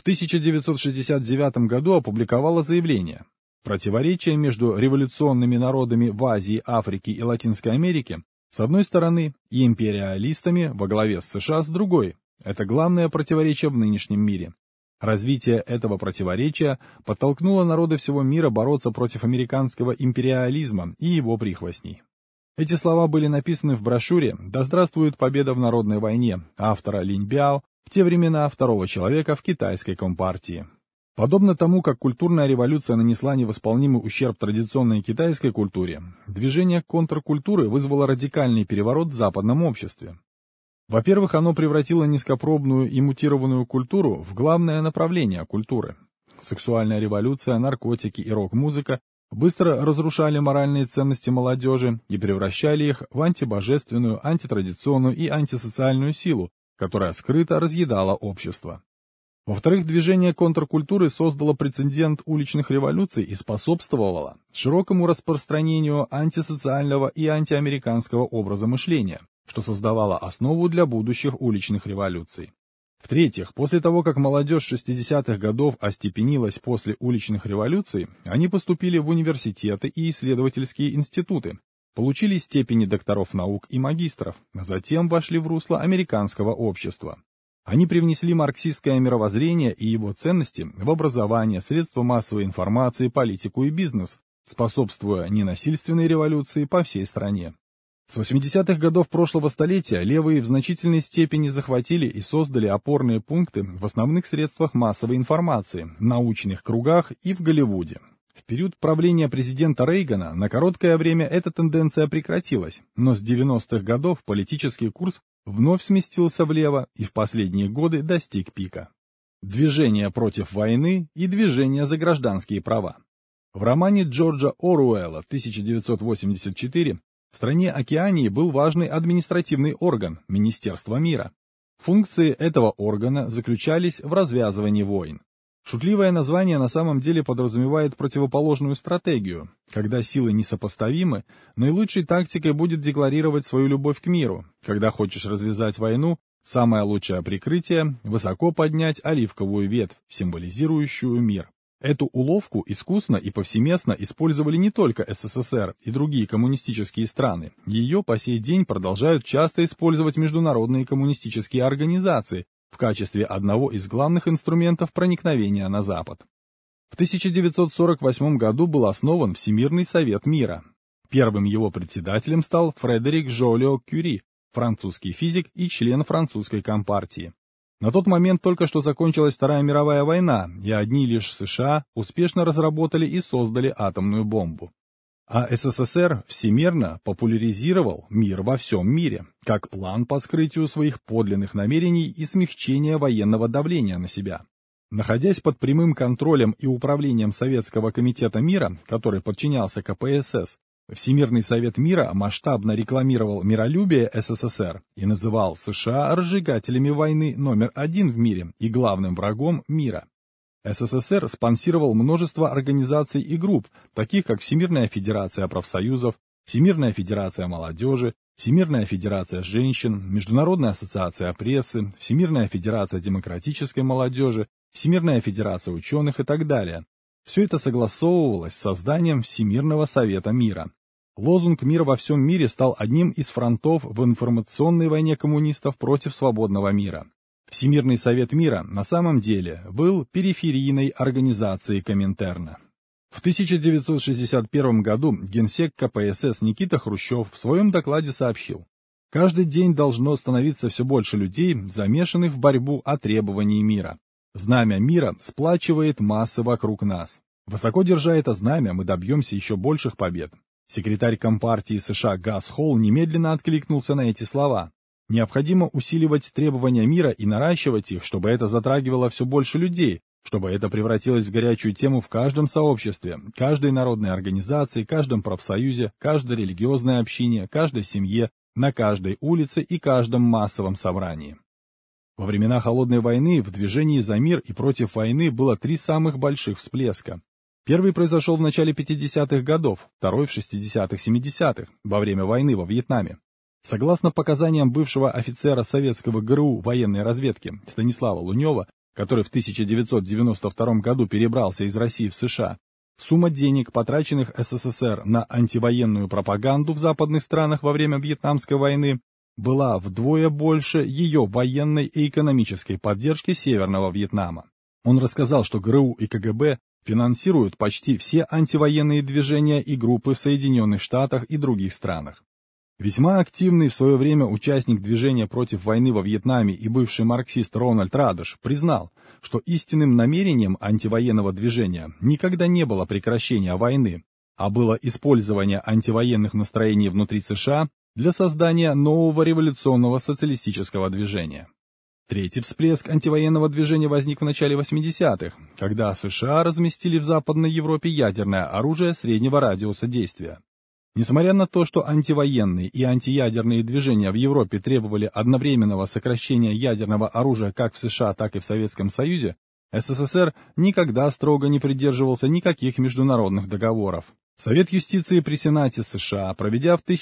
1969 году опубликовала заявление: «Противоречия между революционными народами в Азии, Африке и Латинской Америке с одной стороны и империалистами во главе с США с другой – это главное противоречие в нынешнем мире. Развитие этого противоречия подтолкнуло народы всего мира бороться против американского империализма и его прихвостней». Эти слова были написаны в брошюре «Да здравствует победа в народной войне» автора Линь Бяо, в те времена второго человека в китайской компартии. Подобно тому, как культурная революция нанесла невосполнимый ущерб традиционной китайской культуре, движение контркультуры вызвало радикальный переворот в западном обществе. Во-первых, оно превратило низкопробную и мутированную культуру в главное направление культуры. Сексуальная революция, наркотики и рок-музыка быстро разрушали моральные ценности молодежи и превращали их в антибожественную, антитрадиционную и антисоциальную силу, которая скрыто разъедала общество. Во-вторых, движение контркультуры создало прецедент уличных революций и способствовало широкому распространению антисоциального и антиамериканского образа мышления, что создавало основу для будущих уличных революций. В-третьих, после того, как молодежь 60-х годов остепенилась после уличных революций, они поступили в университеты и исследовательские институты, получили степени докторов наук и магистров, а затем вошли в русло американского общества. Они привнесли марксистское мировоззрение и его ценности в образование, средства массовой информации, политику и бизнес, способствуя ненасильственной революции по всей стране. С 80-х годов прошлого столетия левые в значительной степени захватили и создали опорные пункты в основных средствах массовой информации, научных кругах и в Голливуде. В период правления президента Рейгана на короткое время эта тенденция прекратилась, но с 90-х годов политический курс вновь сместился влево и в последние годы достиг пика. Движение против войны и движение за гражданские права. В романе Джорджа Оруэлла 1984 в стране Океании был важный административный орган – Министерство мира. Функции этого органа заключались в развязывании войн. Шутливое название на самом деле подразумевает противоположную стратегию. Когда силы несопоставимы, наилучшей тактикой будет декларировать свою любовь к миру. Когда хочешь развязать войну, самое лучшее прикрытие – высоко поднять оливковую ветвь, символизирующую мир. Эту уловку искусно и повсеместно использовали не только СССР и другие коммунистические страны. Ее по сей день продолжают часто использовать международные коммунистические организации в качестве одного из главных инструментов проникновения на Запад. В 1948 году был основан Всемирный совет мира. Первым его председателем стал Фредерик Жолио-Кюри, французский физик и член французской компартии. На тот момент только что закончилась Вторая мировая война, и одни лишь США успешно разработали и создали атомную бомбу. А СССР всемирно популяризировал мир во всем мире, как план по скрытию своих подлинных намерений и смягчения военного давления на себя. Находясь под прямым контролем и управлением Советского комитета мира, который подчинялся КПСС, Всемирный совет мира масштабно рекламировал миролюбие СССР и называл США разжигателями войны номер один в мире и главным врагом мира. СССР спонсировал множество организаций и групп, таких как Всемирная федерация профсоюзов, Всемирная федерация молодежи, Всемирная федерация женщин, Международная ассоциация прессы, Всемирная федерация демократической молодежи, Всемирная федерация ученых и так далее. Все это согласовывалось с созданием Всемирного совета мира. Лозунг «Мир во всем мире» стал одним из фронтов в информационной войне коммунистов против свободного мира. Всемирный совет мира на самом деле был периферийной организацией Коминтерна. В 1961 году генсек КПСС Никита Хрущев в своем докладе сообщил: «Каждый день должно становиться все больше людей, замешанных в борьбу о требовании мира. Знамя мира сплачивает массы вокруг нас. Высоко держа это знамя, мы добьемся еще больших побед». Секретарь Компартии США Гасс Холл немедленно откликнулся на эти слова. Необходимо усиливать требования мира и наращивать их, чтобы это затрагивало все больше людей, чтобы это превратилось в горячую тему в каждом сообществе, каждой народной организации, каждом профсоюзе, каждой религиозной общине, каждой семье, на каждой улице и каждом массовом собрании. Во времена Холодной войны в движении за мир и против войны было три самых больших всплеска. Первый произошел в начале 50-х годов, второй в 60-70-х, во время войны во Вьетнаме. Согласно показаниям бывшего офицера советского ГРУ военной разведки Станислава Лунева, который в 1992 году перебрался из России в США, сумма денег, потраченных СССР на антивоенную пропаганду в западных странах во время Вьетнамской войны, была вдвое больше ее военной и экономической поддержки Северного Вьетнама. Он рассказал, что ГРУ и КГБ финансируют почти все антивоенные движения и группы в Соединенных Штатах и других странах. Весьма активный в свое время участник движения против войны во Вьетнаме и бывший марксист Рональд Радыш признал, что истинным намерением антивоенного движения никогда не было прекращения войны, а было использование антивоенных настроений внутри США для создания нового революционного социалистического движения. Третий всплеск антивоенного движения возник в начале 80-х, когда США разместили в Западной Европе ядерное оружие среднего радиуса действия. Несмотря на то, что антивоенные и антиядерные движения в Европе требовали одновременного сокращения ядерного оружия как в США, так и в Советском Союзе, СССР никогда строго не придерживался никаких международных договоров. Совет юстиции при Сенате США, проведя в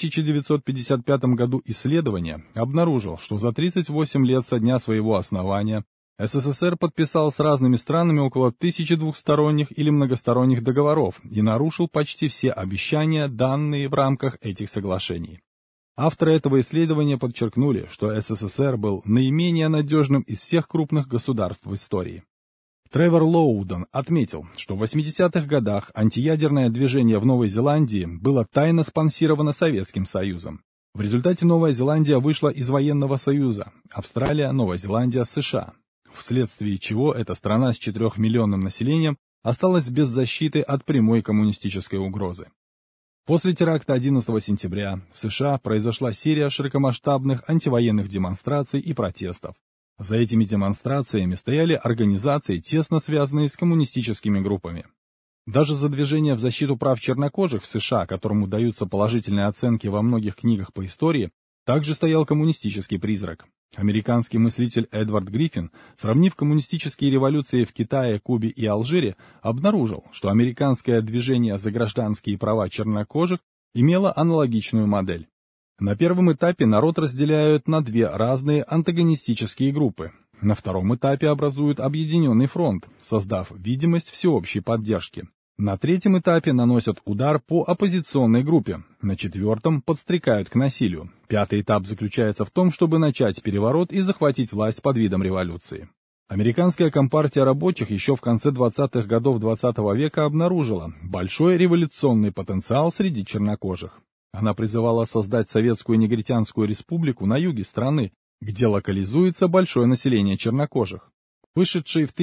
1955 году исследование, обнаружил, что за 38 лет со дня своего основания СССР подписал с разными странами около 1000 двухсторонних или многосторонних договоров и нарушил почти все обещания, данные в рамках этих соглашений. Авторы этого исследования подчеркнули, что СССР был наименее надежным из всех крупных государств в истории. Тревор Лоудон отметил, что в 80-х годах антиядерное движение в Новой Зеландии было тайно спонсировано Советским Союзом. В результате Новая Зеландия вышла из военного союза, Австралия, Новая Зеландия, США, вследствие чего эта страна с 4-миллионным населением осталась без защиты от прямой коммунистической угрозы. После теракта 11 сентября в США произошла серия широкомасштабных антивоенных демонстраций и протестов. За этими демонстрациями стояли организации, тесно связанные с коммунистическими группами. Даже за движение в защиту прав чернокожих в США, которому даются положительные оценки во многих книгах по истории, также стоял коммунистический призрак. Американский мыслитель Эдвард Гриффин, сравнив коммунистические революции в Китае, Кубе и Алжире, обнаружил, что американское движение за гражданские права чернокожих имело аналогичную модель. На первом этапе народ разделяют на две разные антагонистические группы. На втором этапе образуют объединенный фронт, создав видимость всеобщей поддержки. На третьем этапе наносят удар по оппозиционной группе, на четвертом подстрекают к насилию. Пятый этап заключается в том, чтобы начать переворот и захватить власть под видом революции. Американская компартия рабочих еще в конце 20-х годов XX века обнаружила большой революционный потенциал среди чернокожих. Она призывала создать Советскую негритянскую республику на юге страны, где локализуется большое население чернокожих. Вышедшей в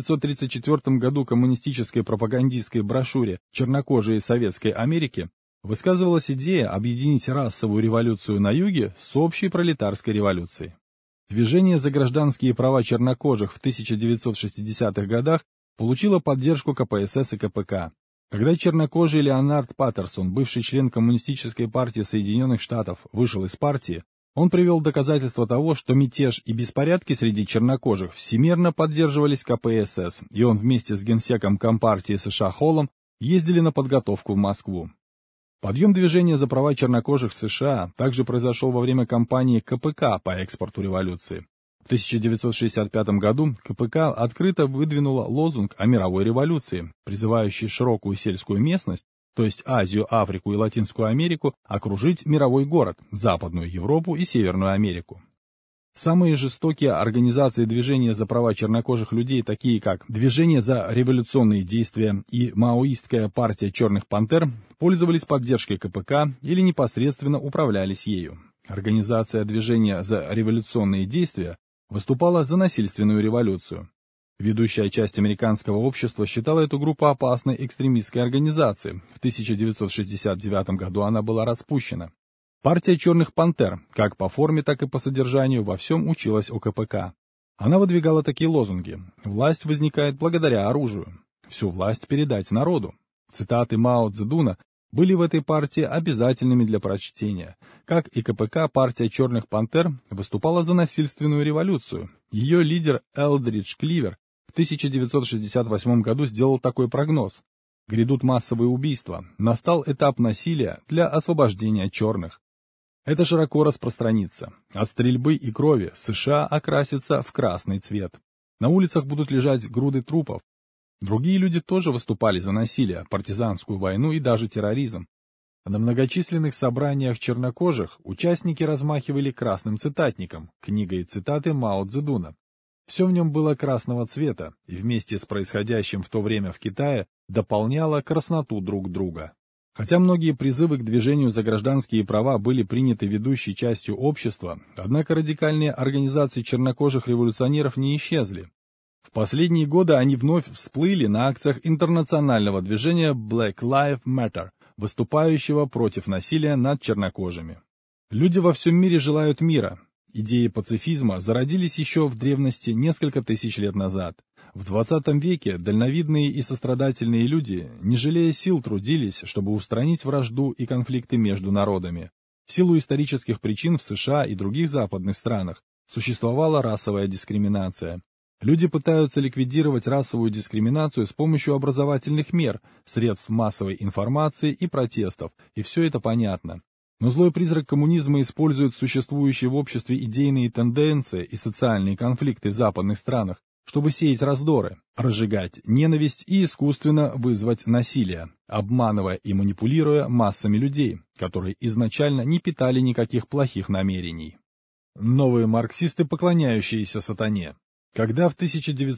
1934 году коммунистической пропагандистской брошюре «Чернокожие Советской Америки» высказывалась идея объединить расовую революцию на юге с общей пролетарской революцией. Движение за гражданские права чернокожих в 1960-х годах получило поддержку КПСС и КПК. Когда чернокожий Леонард Паттерсон, бывший член Коммунистической партии Соединенных Штатов, вышел из партии, он привел доказательства того, что мятеж и беспорядки среди чернокожих всемирно поддерживались КПСС, и он вместе с генсеком Компартии США Холлом ездили на подготовку в Москву. Подъем движения за права чернокожих в США также произошел во время кампании КПК по экспорту революции. В 1965 году КПК открыто выдвинула лозунг о мировой революции, призывающий широкую сельскую местность, то есть Азию, Африку и Латинскую Америку, окружить мировой город, Западную Европу и Северную Америку. Самые жестокие организации движения за права чернокожих людей, такие как Движение за революционные действия и Маоистская партия Черных пантер, пользовались поддержкой КПК или непосредственно управлялись ею. Организация Движения за революционные действия выступала за насильственную революцию. Ведущая часть американского общества считала эту группу опасной экстремистской организацией. В 1969 году она была распущена. Партия Черных пантер, как по форме, так и по содержанию, во всем училась у КПК. Она выдвигала такие лозунги: «Власть возникает благодаря оружию», «Всю власть передать народу». Цитаты Мао Цзэдуна были в этой партии обязательными для прочтения. Как и КПК, партия Черных пантер выступала за насильственную революцию. Ее лидер Элдридж Кливер в 1968 году сделал такой прогноз: грядут массовые убийства, настал этап насилия для освобождения черных. Это широко распространится. От стрельбы и крови США окрасится в красный цвет. На улицах будут лежать груды трупов. Другие люди тоже выступали за насилие, партизанскую войну и даже терроризм. На многочисленных собраниях чернокожих участники размахивали красным цитатником, книгой цитаты Мао Цзэдуна. Все в нем было красного цвета, и вместе с происходящим в то время в Китае дополняло красноту друг друга. Хотя многие призывы к движению за гражданские права были приняты ведущей частью общества, однако радикальные организации чернокожих революционеров не исчезли. В последние годы они вновь всплыли на акциях интернационального движения Black Lives Matter, выступающего против насилия над чернокожими. Люди во всем мире желают мира. Идеи пацифизма зародились еще в древности несколько тысяч лет назад. В 20 веке дальновидные и сострадательные люди, не жалея сил, трудились, чтобы устранить вражду и конфликты между народами. В силу исторических причин в США и других западных странах существовала расовая дискриминация. Люди пытаются ликвидировать расовую дискриминацию с помощью образовательных мер, средств массовой информации и протестов, и все это понятно. Но злой призрак коммунизма использует существующие в обществе идейные тенденции и социальные конфликты в западных странах, чтобы сеять раздоры, разжигать ненависть и искусственно вызвать насилие, обманывая и манипулируя массами людей, которые изначально не питали никаких плохих намерений. Новые марксисты, поклоняющиеся сатане. Когда в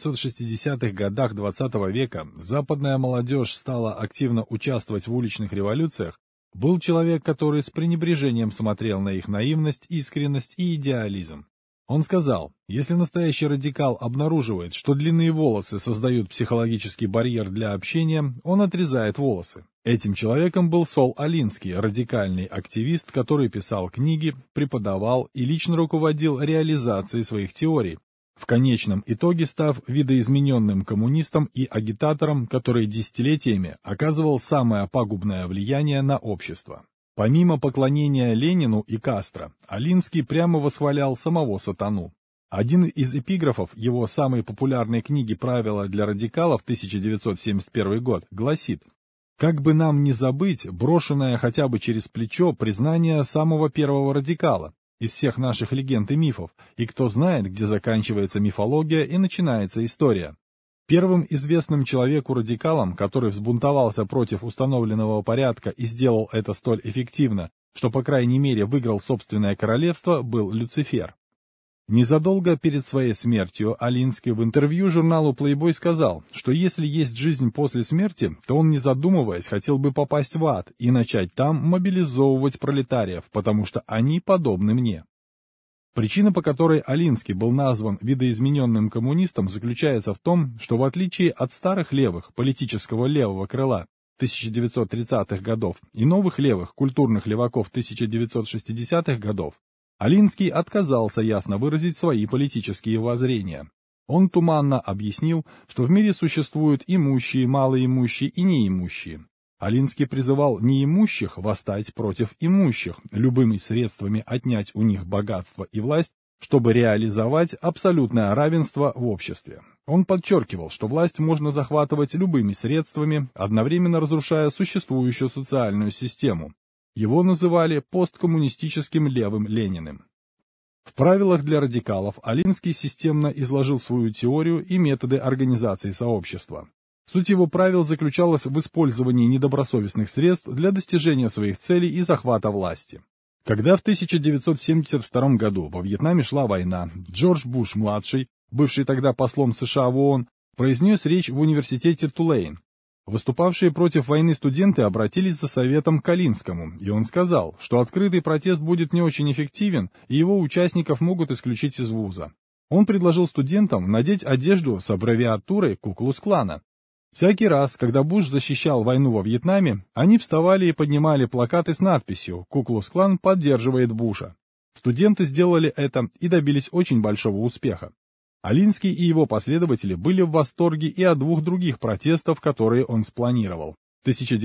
1960-х годах XX века западная молодежь стала активно участвовать в уличных революциях, был человек, который с пренебрежением смотрел на их наивность, искренность и идеализм. Он сказал: если настоящий радикал обнаруживает, что длинные волосы создают психологический барьер для общения, он отрезает волосы. Этим человеком был Сол Алинский, радикальный активист, который писал книги, преподавал и лично руководил реализацией своих теорий, в конечном итоге став видоизмененным коммунистом и агитатором, который десятилетиями оказывал самое пагубное влияние на общество. Помимо поклонения Ленину и Кастро, Алинский прямо восхвалял самого сатану. Один из эпиграфов его самой популярной книги «Правила для радикалов» 1971 год гласит: «Как бы нам не забыть брошенное хотя бы через плечо признание самого первого радикала из всех наших легенд и мифов, и кто знает, где заканчивается мифология и начинается история». Первым известным человеку-радикалом, который взбунтовался против установленного порядка и сделал это столь эффективно, что по крайней мере выиграл собственное королевство, был Люцифер. Незадолго перед своей смертью Алинский в интервью журналу Playboy сказал, что если есть жизнь после смерти, то он, не задумываясь, хотел бы попасть в ад и начать там мобилизовывать пролетариев, потому что они подобны мне. Причина, по которой Алинский был назван видоизмененным коммунистом, заключается в том, что в отличие от старых левых, политического левого крыла 1930-х годов и новых левых, культурных леваков 1960-х годов, Алинский отказался ясно выразить свои политические воззрения. Он туманно объяснил, что в мире существуют имущие, малоимущие и неимущие. Алинский призывал неимущих восстать против имущих, любыми средствами отнять у них богатство и власть, чтобы реализовать абсолютное равенство в обществе. Он подчеркивал, что власть можно захватывать любыми средствами, одновременно разрушая существующую социальную систему. Его называли посткоммунистическим левым Лениным. В правилах для радикалов Алинский системно изложил свою теорию и методы организации сообщества. Суть его правил заключалась в использовании недобросовестных средств для достижения своих целей и захвата власти. Когда в 1972 году во Вьетнаме шла война, Джордж Буш-младший, бывший тогда послом США в ООН, произнес речь в университете Тулейн. Выступавшие против войны студенты обратились за советом к Алинскому, и он сказал, что открытый протест будет не очень эффективен, и его участников могут исключить из вуза. Он предложил студентам надеть одежду с аббревиатурой Ку-клукс-клана. Всякий раз, когда Буш защищал войну во Вьетнаме, они вставали и поднимали плакаты с надписью «Ку-клукс-клан поддерживает Буша». Студенты сделали это и добились очень большого успеха. Алинский и его последователи были в восторге и от двух других протестов, которые он спланировал. В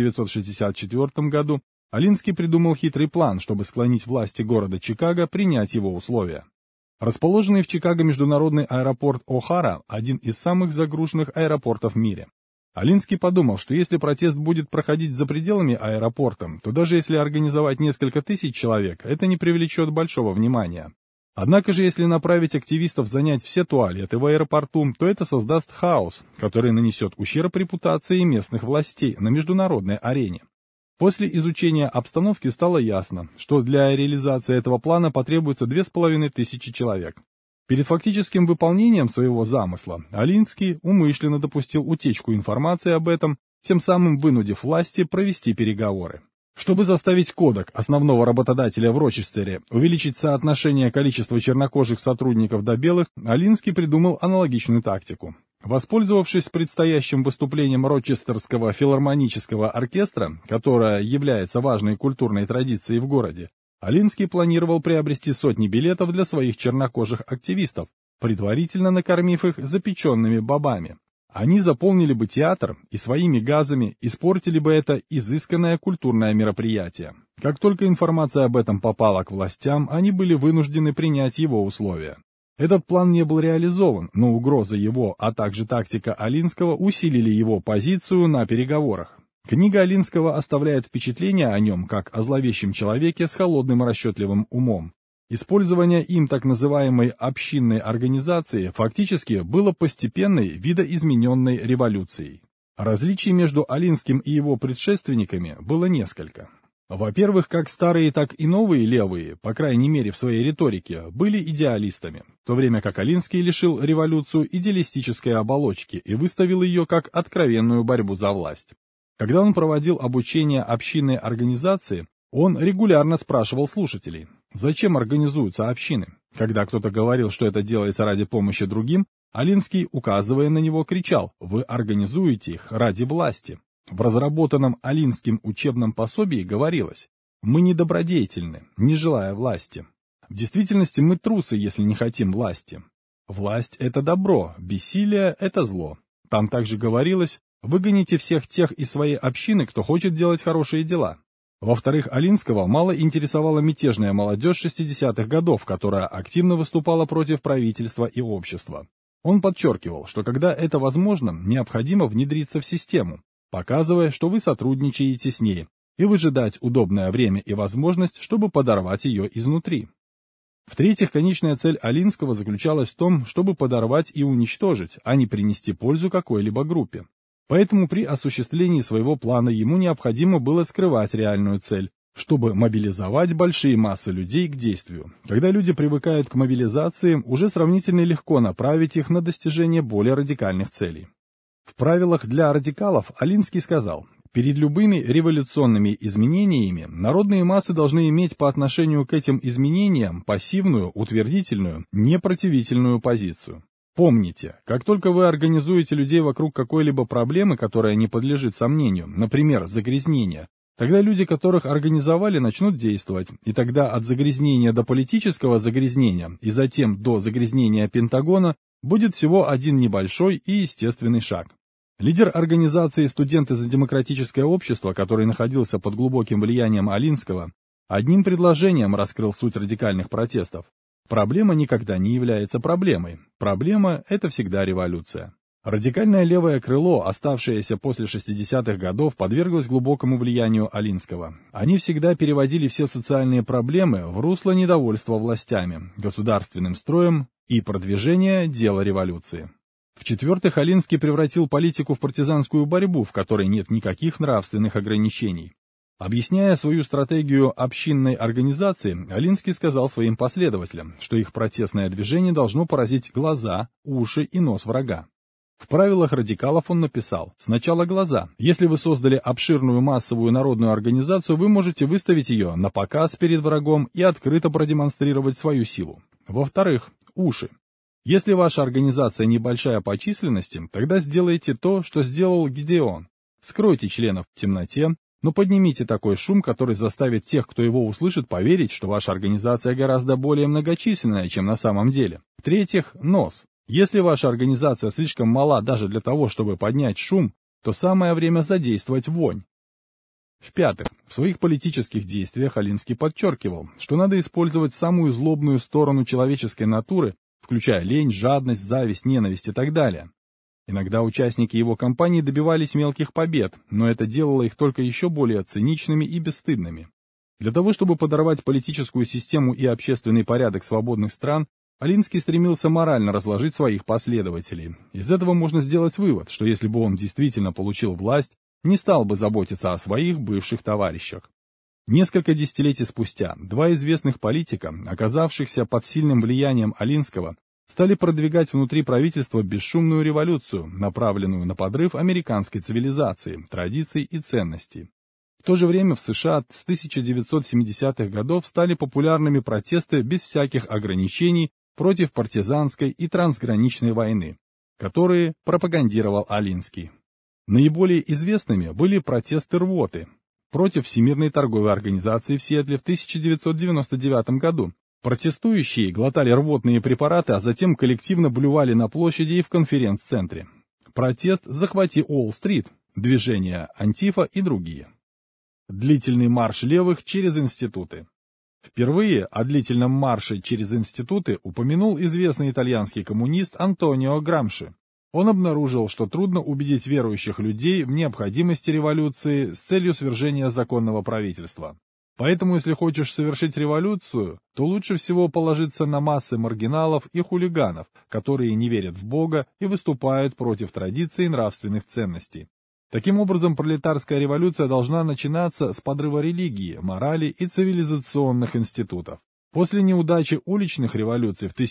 1964 году Алинский придумал хитрый план, чтобы склонить власти города Чикаго принять его условия. Расположенный в Чикаго международный аэропорт О'Хара – один из самых загруженных аэропортов в мире. Алинский подумал, что если протест будет проходить за пределами аэропорта, то даже если организовать несколько тысяч человек, это не привлечет большого внимания. Однако же, если направить активистов занять все туалеты в аэропорту, то это создаст хаос, который нанесет ущерб репутации местных властей на международной арене. После изучения обстановки стало ясно, что для реализации этого плана потребуется 2500 человек. Перед фактическим выполнением своего замысла Алинский умышленно допустил утечку информации об этом, тем самым вынудив власти провести переговоры. Чтобы заставить Kodak, основного работодателя в Рочестере, увеличить соотношение количества чернокожих сотрудников до белых, Алинский придумал аналогичную тактику. Воспользовавшись предстоящим выступлением Рочестерского филармонического оркестра, которое является важной культурной традицией в городе, Алинский планировал приобрести сотни билетов для своих чернокожих активистов, предварительно накормив их запеченными бобами. Они заполнили бы театр и своими газами испортили бы это изысканное культурное мероприятие. Как только информация об этом попала к властям, они были вынуждены принять его условия. Этот план не был реализован, но угроза его, а также тактика Алинского усилили его позицию на переговорах. Книга Алинского оставляет впечатление о нем как о зловещем человеке с холодным расчетливым умом. Использование им так называемой общинной организации фактически было постепенной видоизмененной революцией. Различий между Алинским и его предшественниками было несколько. Во-первых, как старые, так и новые левые, по крайней мере в своей риторике, были идеалистами, в то время как Алинский лишил революцию идеалистической оболочки и выставил ее как откровенную борьбу за власть. Когда он проводил обучение общинной организации, он регулярно спрашивал слушателей, зачем организуются общины. Когда кто-то говорил, что это делается ради помощи другим, Алинский, указывая на него, кричал: «Вы организуете их ради власти». В разработанном Алинским учебном пособии говорилось: «Мы недобродетельны, не желая власти. В действительности мы трусы, если не хотим власти. Власть – это добро, бессилие – это зло». Там также говорилось: «Выгоните всех тех из своей общины, кто хочет делать хорошие дела». Во-вторых, Алинского мало интересовала мятежная молодежь 60-х годов, которая активно выступала против правительства и общества. Он подчеркивал, что когда это возможно, необходимо внедриться в систему, показывая, что вы сотрудничаете с ней, и выжидать удобное время и возможность, чтобы подорвать ее изнутри. В-третьих, конечная цель Алинского заключалась в том, чтобы подорвать и уничтожить, а не принести пользу какой-либо группе. Поэтому при осуществлении своего плана ему необходимо было скрывать реальную цель, чтобы мобилизовать большие массы людей к действию. Когда люди привыкают к мобилизации, уже сравнительно легко направить их на достижение более радикальных целей. В правилах для радикалов Алинский сказал: перед любыми революционными изменениями народные массы должны иметь по отношению к этим изменениям пассивную, утвердительную, непротивительную позицию. Помните, как только вы организуете людей вокруг какой-либо проблемы, которая не подлежит сомнению, например, загрязнения, тогда люди, которых организовали, начнут действовать, и тогда от загрязнения до политического загрязнения и затем до загрязнения Пентагона будет всего один небольшой и естественный шаг. Лидер организации «Студенты за демократическое общество», который находился под глубоким влиянием Алинского, одним предложением раскрыл суть радикальных протестов. Проблема никогда не является проблемой. Проблема – это всегда революция. Радикальное левое крыло, оставшееся после 60-х годов, подверглось глубокому влиянию Алинского. Они всегда переводили все социальные проблемы в русло недовольства властями, государственным строем и продвижения дела революции. В-четвертых, Алинский превратил политику в партизанскую борьбу, в которой нет никаких нравственных ограничений. Объясняя свою стратегию общинной организации, Алинский сказал своим последователям, что их протестное движение должно поразить глаза, уши и нос врага. В правилах радикалов он написал: сначала глаза. Если вы создали обширную массовую народную организацию, вы можете выставить ее на показ перед врагом и открыто продемонстрировать свою силу. Во-вторых, уши. Если ваша организация небольшая по численности, тогда сделайте то, что сделал Гидеон. Скройте членов в темноте, но поднимите такой шум, который заставит тех, кто его услышит, поверить, что ваша организация гораздо более многочисленная, чем на самом деле. В-третьих, нос. Если ваша организация слишком мала даже для того, чтобы поднять шум, то самое время задействовать вонь. В-пятых, в своих политических действиях Алинский подчеркивал, что надо использовать самую злобную сторону человеческой натуры, включая лень, жадность, зависть, ненависть и так далее. Иногда участники его кампании добивались мелких побед, но это делало их только еще более циничными и бесстыдными. Для того, чтобы подорвать политическую систему и общественный порядок свободных стран, Алинский стремился морально разложить своих последователей. Из этого можно сделать вывод, что если бы он действительно получил власть, не стал бы заботиться о своих бывших товарищах. Несколько десятилетий спустя два известных политика, оказавшихся под сильным влиянием Алинского, стали продвигать внутри правительства бесшумную революцию, направленную на подрыв американской цивилизации, традиций и ценностей. В то же время в США с 1970-х годов стали популярными протесты без всяких ограничений против партизанской и трансграничной войны, которые пропагандировал Алинский. Наиболее известными были протесты рвоты против Всемирной торговой организации в Сиэтле в 1999 году. Протестующие глотали рвотные препараты, а затем коллективно блювали на площади и в конференц-центре. Протест «Захвати Уолл-стрит», движение Антифа и другие. Длительный марш левых через институты. Впервые о длительном марше через институты упомянул известный итальянский коммунист Антонио Грамши. Он обнаружил, что трудно убедить верующих людей в необходимости революции с целью свержения законного правительства. Поэтому, если хочешь совершить революцию, то лучше всего положиться на массы маргиналов и хулиганов, которые не верят в Бога и выступают против традиций и нравственных ценностей. Таким образом, пролетарская революция должна начинаться с подрыва религии, морали и цивилизационных институтов. После неудачи уличных революций в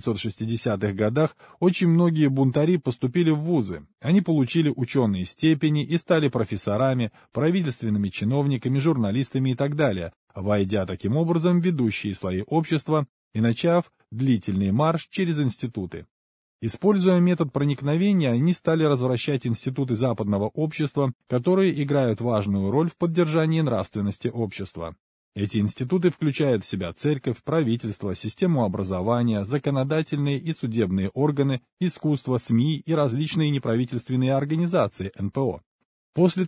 1960-х годах очень многие бунтари поступили в вузы. Они получили ученые степени и стали профессорами, правительственными чиновниками, журналистами и так далее, войдя таким образом в ведущие слои общества и начав длительный марш через институты. Используя метод проникновения, они стали развращать институты западного общества, которые играют важную роль в поддержании нравственности общества. Эти институты включают в себя церковь, правительство, систему образования, законодательные и судебные органы, искусство, СМИ и различные неправительственные организации НПО. После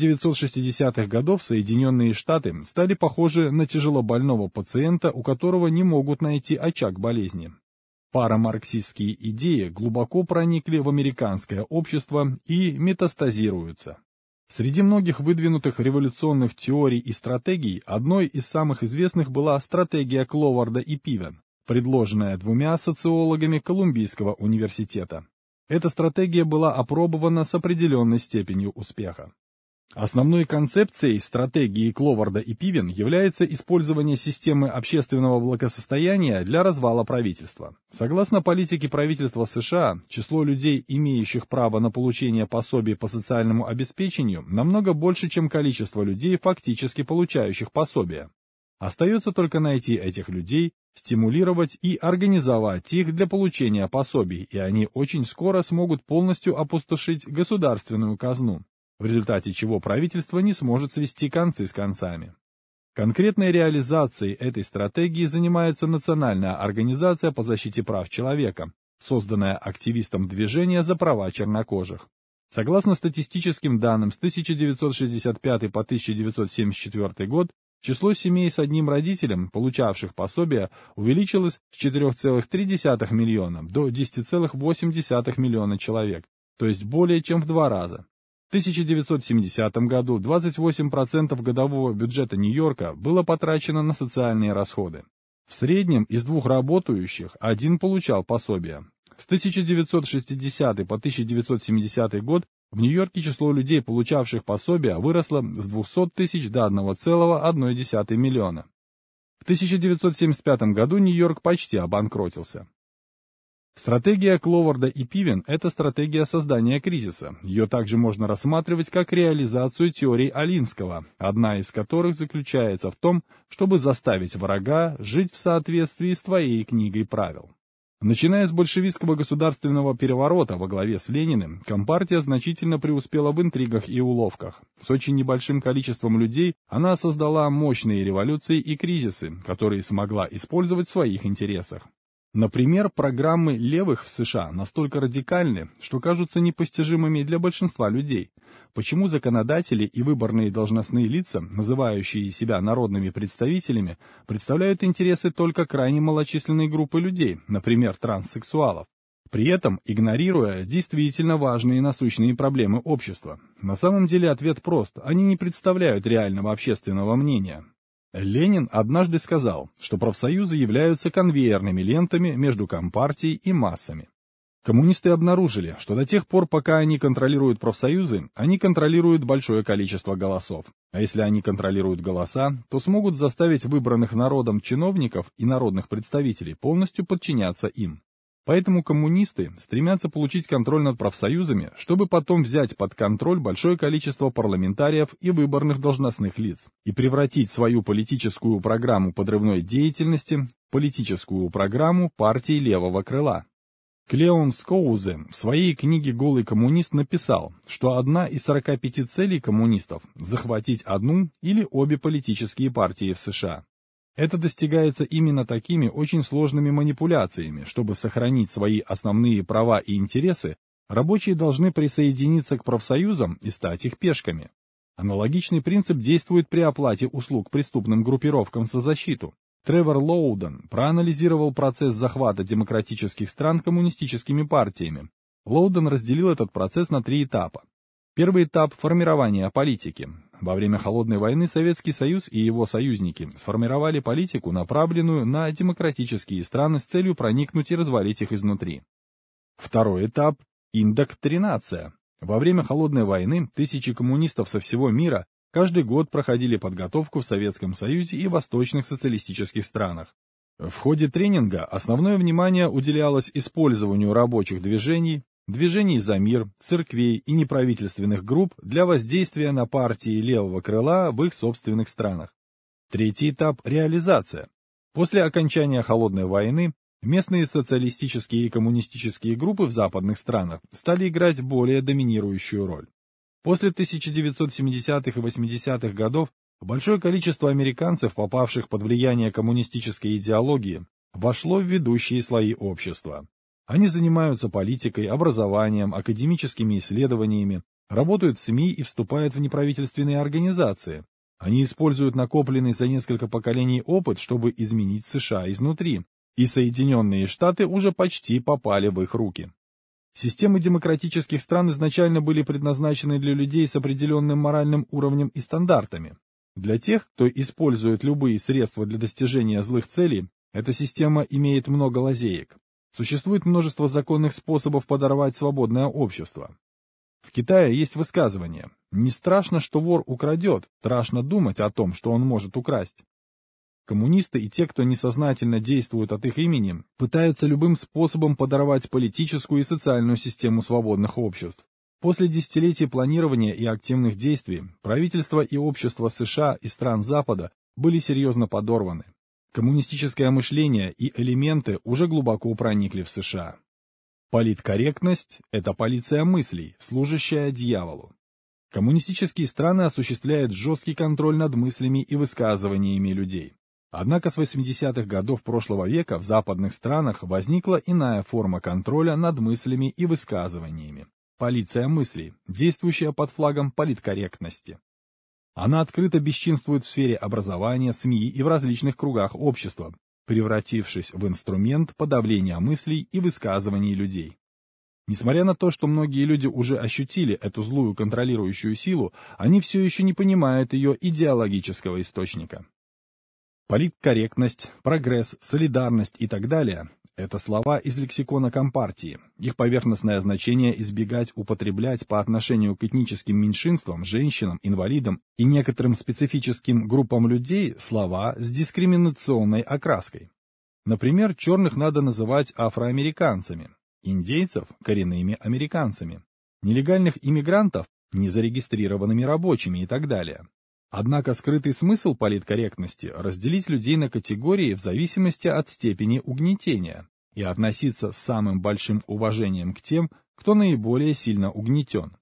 1960-х годов Соединенные Штаты стали похожи на тяжелобольного пациента, у которого не могут найти очаг болезни. Парамарксистские идеи глубоко проникли в американское общество и метастазируются. Среди многих выдвинутых революционных теорий и стратегий одной из самых известных была стратегия Кловарда и Пивен, предложенная двумя социологами Колумбийского университета. Эта стратегия была опробована с определенной степенью успеха. Основной концепцией стратегии Кловарда и Пивен является использование системы общественного благосостояния для развала правительства. Согласно политике правительства США, число людей, имеющих право на получение пособий по социальному обеспечению, намного больше, чем количество людей, фактически получающих пособия. Остается только найти этих людей, стимулировать и организовать их для получения пособий, и они очень скоро смогут полностью опустошить государственную казну, в результате чего правительство не сможет свести концы с концами. Конкретной реализацией этой стратегии занимается Национальная организация по защите прав человека, созданная активистом движения за права чернокожих. Согласно статистическим данным с 1965 по 1974 год, число семей с одним родителем, получавших пособия, увеличилось с 4,3 миллиона до 10,8 миллиона человек, то есть более чем в 2 раза. В 1970 году 28% годового бюджета Нью-Йорка было потрачено на социальные расходы. В среднем из 2 работающих один получал пособие. С 1960 по 1970 год в Нью-Йорке число людей, получавших пособия, выросло с 200 тысяч до 1,1 миллиона. В 1975 году Нью-Йорк почти обанкротился. Стратегия Кловарда и Пивен – это стратегия создания кризиса. Ее также можно рассматривать как реализацию теорий Алинского, одна из которых заключается в том, чтобы заставить врага жить в соответствии с твоей книгой правил. Начиная с большевистского государственного переворота во главе с Лениным, Компартия значительно преуспела в интригах и уловках. С очень небольшим количеством людей она создала мощные революции и кризисы, которые смогла использовать в своих интересах. Например, программы левых в США настолько радикальны, что кажутся непостижимыми для большинства людей. Почему законодатели и выборные должностные лица, называющие себя народными представителями, представляют интересы только крайне малочисленной группы людей, например, транссексуалов, при этом игнорируя действительно важные насущные проблемы общества? На самом деле ответ прост – они не представляют реального общественного мнения. Ленин однажды сказал, что профсоюзы являются конвейерными лентами между компартией и массами. Коммунисты обнаружили, что до тех пор, пока они контролируют профсоюзы, они контролируют большое количество голосов. А если они контролируют голоса, то смогут заставить выбранных народом чиновников и народных представителей полностью подчиняться им. Поэтому коммунисты стремятся получить контроль над профсоюзами, чтобы потом взять под контроль большое количество парламентариев и выборных должностных лиц и превратить свою политическую программу подрывной деятельности в политическую программу партии левого крыла. Клеон Скоузе в своей книге «Голый коммунист» написал, что одна из 45 целей коммунистов – захватить одну или обе политические партии в США. Это достигается именно такими очень сложными манипуляциями. Чтобы сохранить свои основные права и интересы, рабочие должны присоединиться к профсоюзам и стать их пешками. Аналогичный принцип действует при оплате услуг преступным группировкам за защиту. Тревор Лоуден проанализировал процесс захвата демократических стран коммунистическими партиями. Лоуден разделил этот процесс на 3 этапа. Первый этап – формирования политики. Во время Холодной войны Советский Союз и его союзники сформировали политику, направленную на демократические страны с целью проникнуть и развалить их изнутри. Второй этап – индоктринация. Во время Холодной войны тысячи коммунистов со всего мира каждый год проходили подготовку в Советском Союзе и восточных социалистических странах. В ходе тренинга основное внимание уделялось использованию рабочих движений за мир, церквей и неправительственных групп для воздействия на партии левого крыла в их собственных странах. Третий этап – реализация. После окончания Холодной войны местные социалистические и коммунистические группы в западных странах стали играть более доминирующую роль. После 1970-х и 80-х годов большое количество американцев, попавших под влияние коммунистической идеологии, вошло в ведущие слои общества. Они занимаются политикой, образованием, академическими исследованиями, работают в СМИ и вступают в неправительственные организации. Они используют накопленный за несколько поколений опыт, чтобы изменить США изнутри, и Соединенные Штаты уже почти попали в их руки. Системы демократических стран изначально были предназначены для людей с определенным моральным уровнем и стандартами. Для тех, кто использует любые средства для достижения злых целей, эта система имеет много лазеек. Существует множество законных способов подорвать свободное общество. В Китае есть высказывание: «Не страшно, что вор украдет, страшно думать о том, что он может украсть». Коммунисты и те, кто несознательно действуют от их имени, пытаются любым способом подорвать политическую и социальную систему свободных обществ. После десятилетий планирования и активных действий правительство и общество США и стран Запада были серьезно подорваны. Коммунистическое мышление и элементы уже глубоко проникли в США. Политкорректность – это полиция мыслей, служащая дьяволу. Коммунистические страны осуществляют жесткий контроль над мыслями и высказываниями людей. Однако с 80-х годов прошлого века в западных странах возникла иная форма контроля над мыслями и высказываниями – полиция мыслей, действующая под флагом политкорректности. Она открыто бесчинствует в сфере образования, СМИ и в различных кругах общества, превратившись в инструмент подавления мыслей и высказываний людей. Несмотря на то, что многие люди уже ощутили эту злую контролирующую силу, они все еще не понимают ее идеологического источника. Политкорректность, прогресс, солидарность и так далее – это слова из лексикона Компартии. Их поверхностное значение – избегать употреблять по отношению к этническим меньшинствам, женщинам, инвалидам и некоторым специфическим группам людей слова с дискриминационной окраской. Например, черных надо называть афроамериканцами, индейцев – коренными американцами, нелегальных иммигрантов – незарегистрированными рабочими и так далее. Однако скрытый смысл политкорректности – разделить людей на категории в зависимости от степени угнетения и относиться с самым большим уважением к тем, кто наиболее сильно угнетен.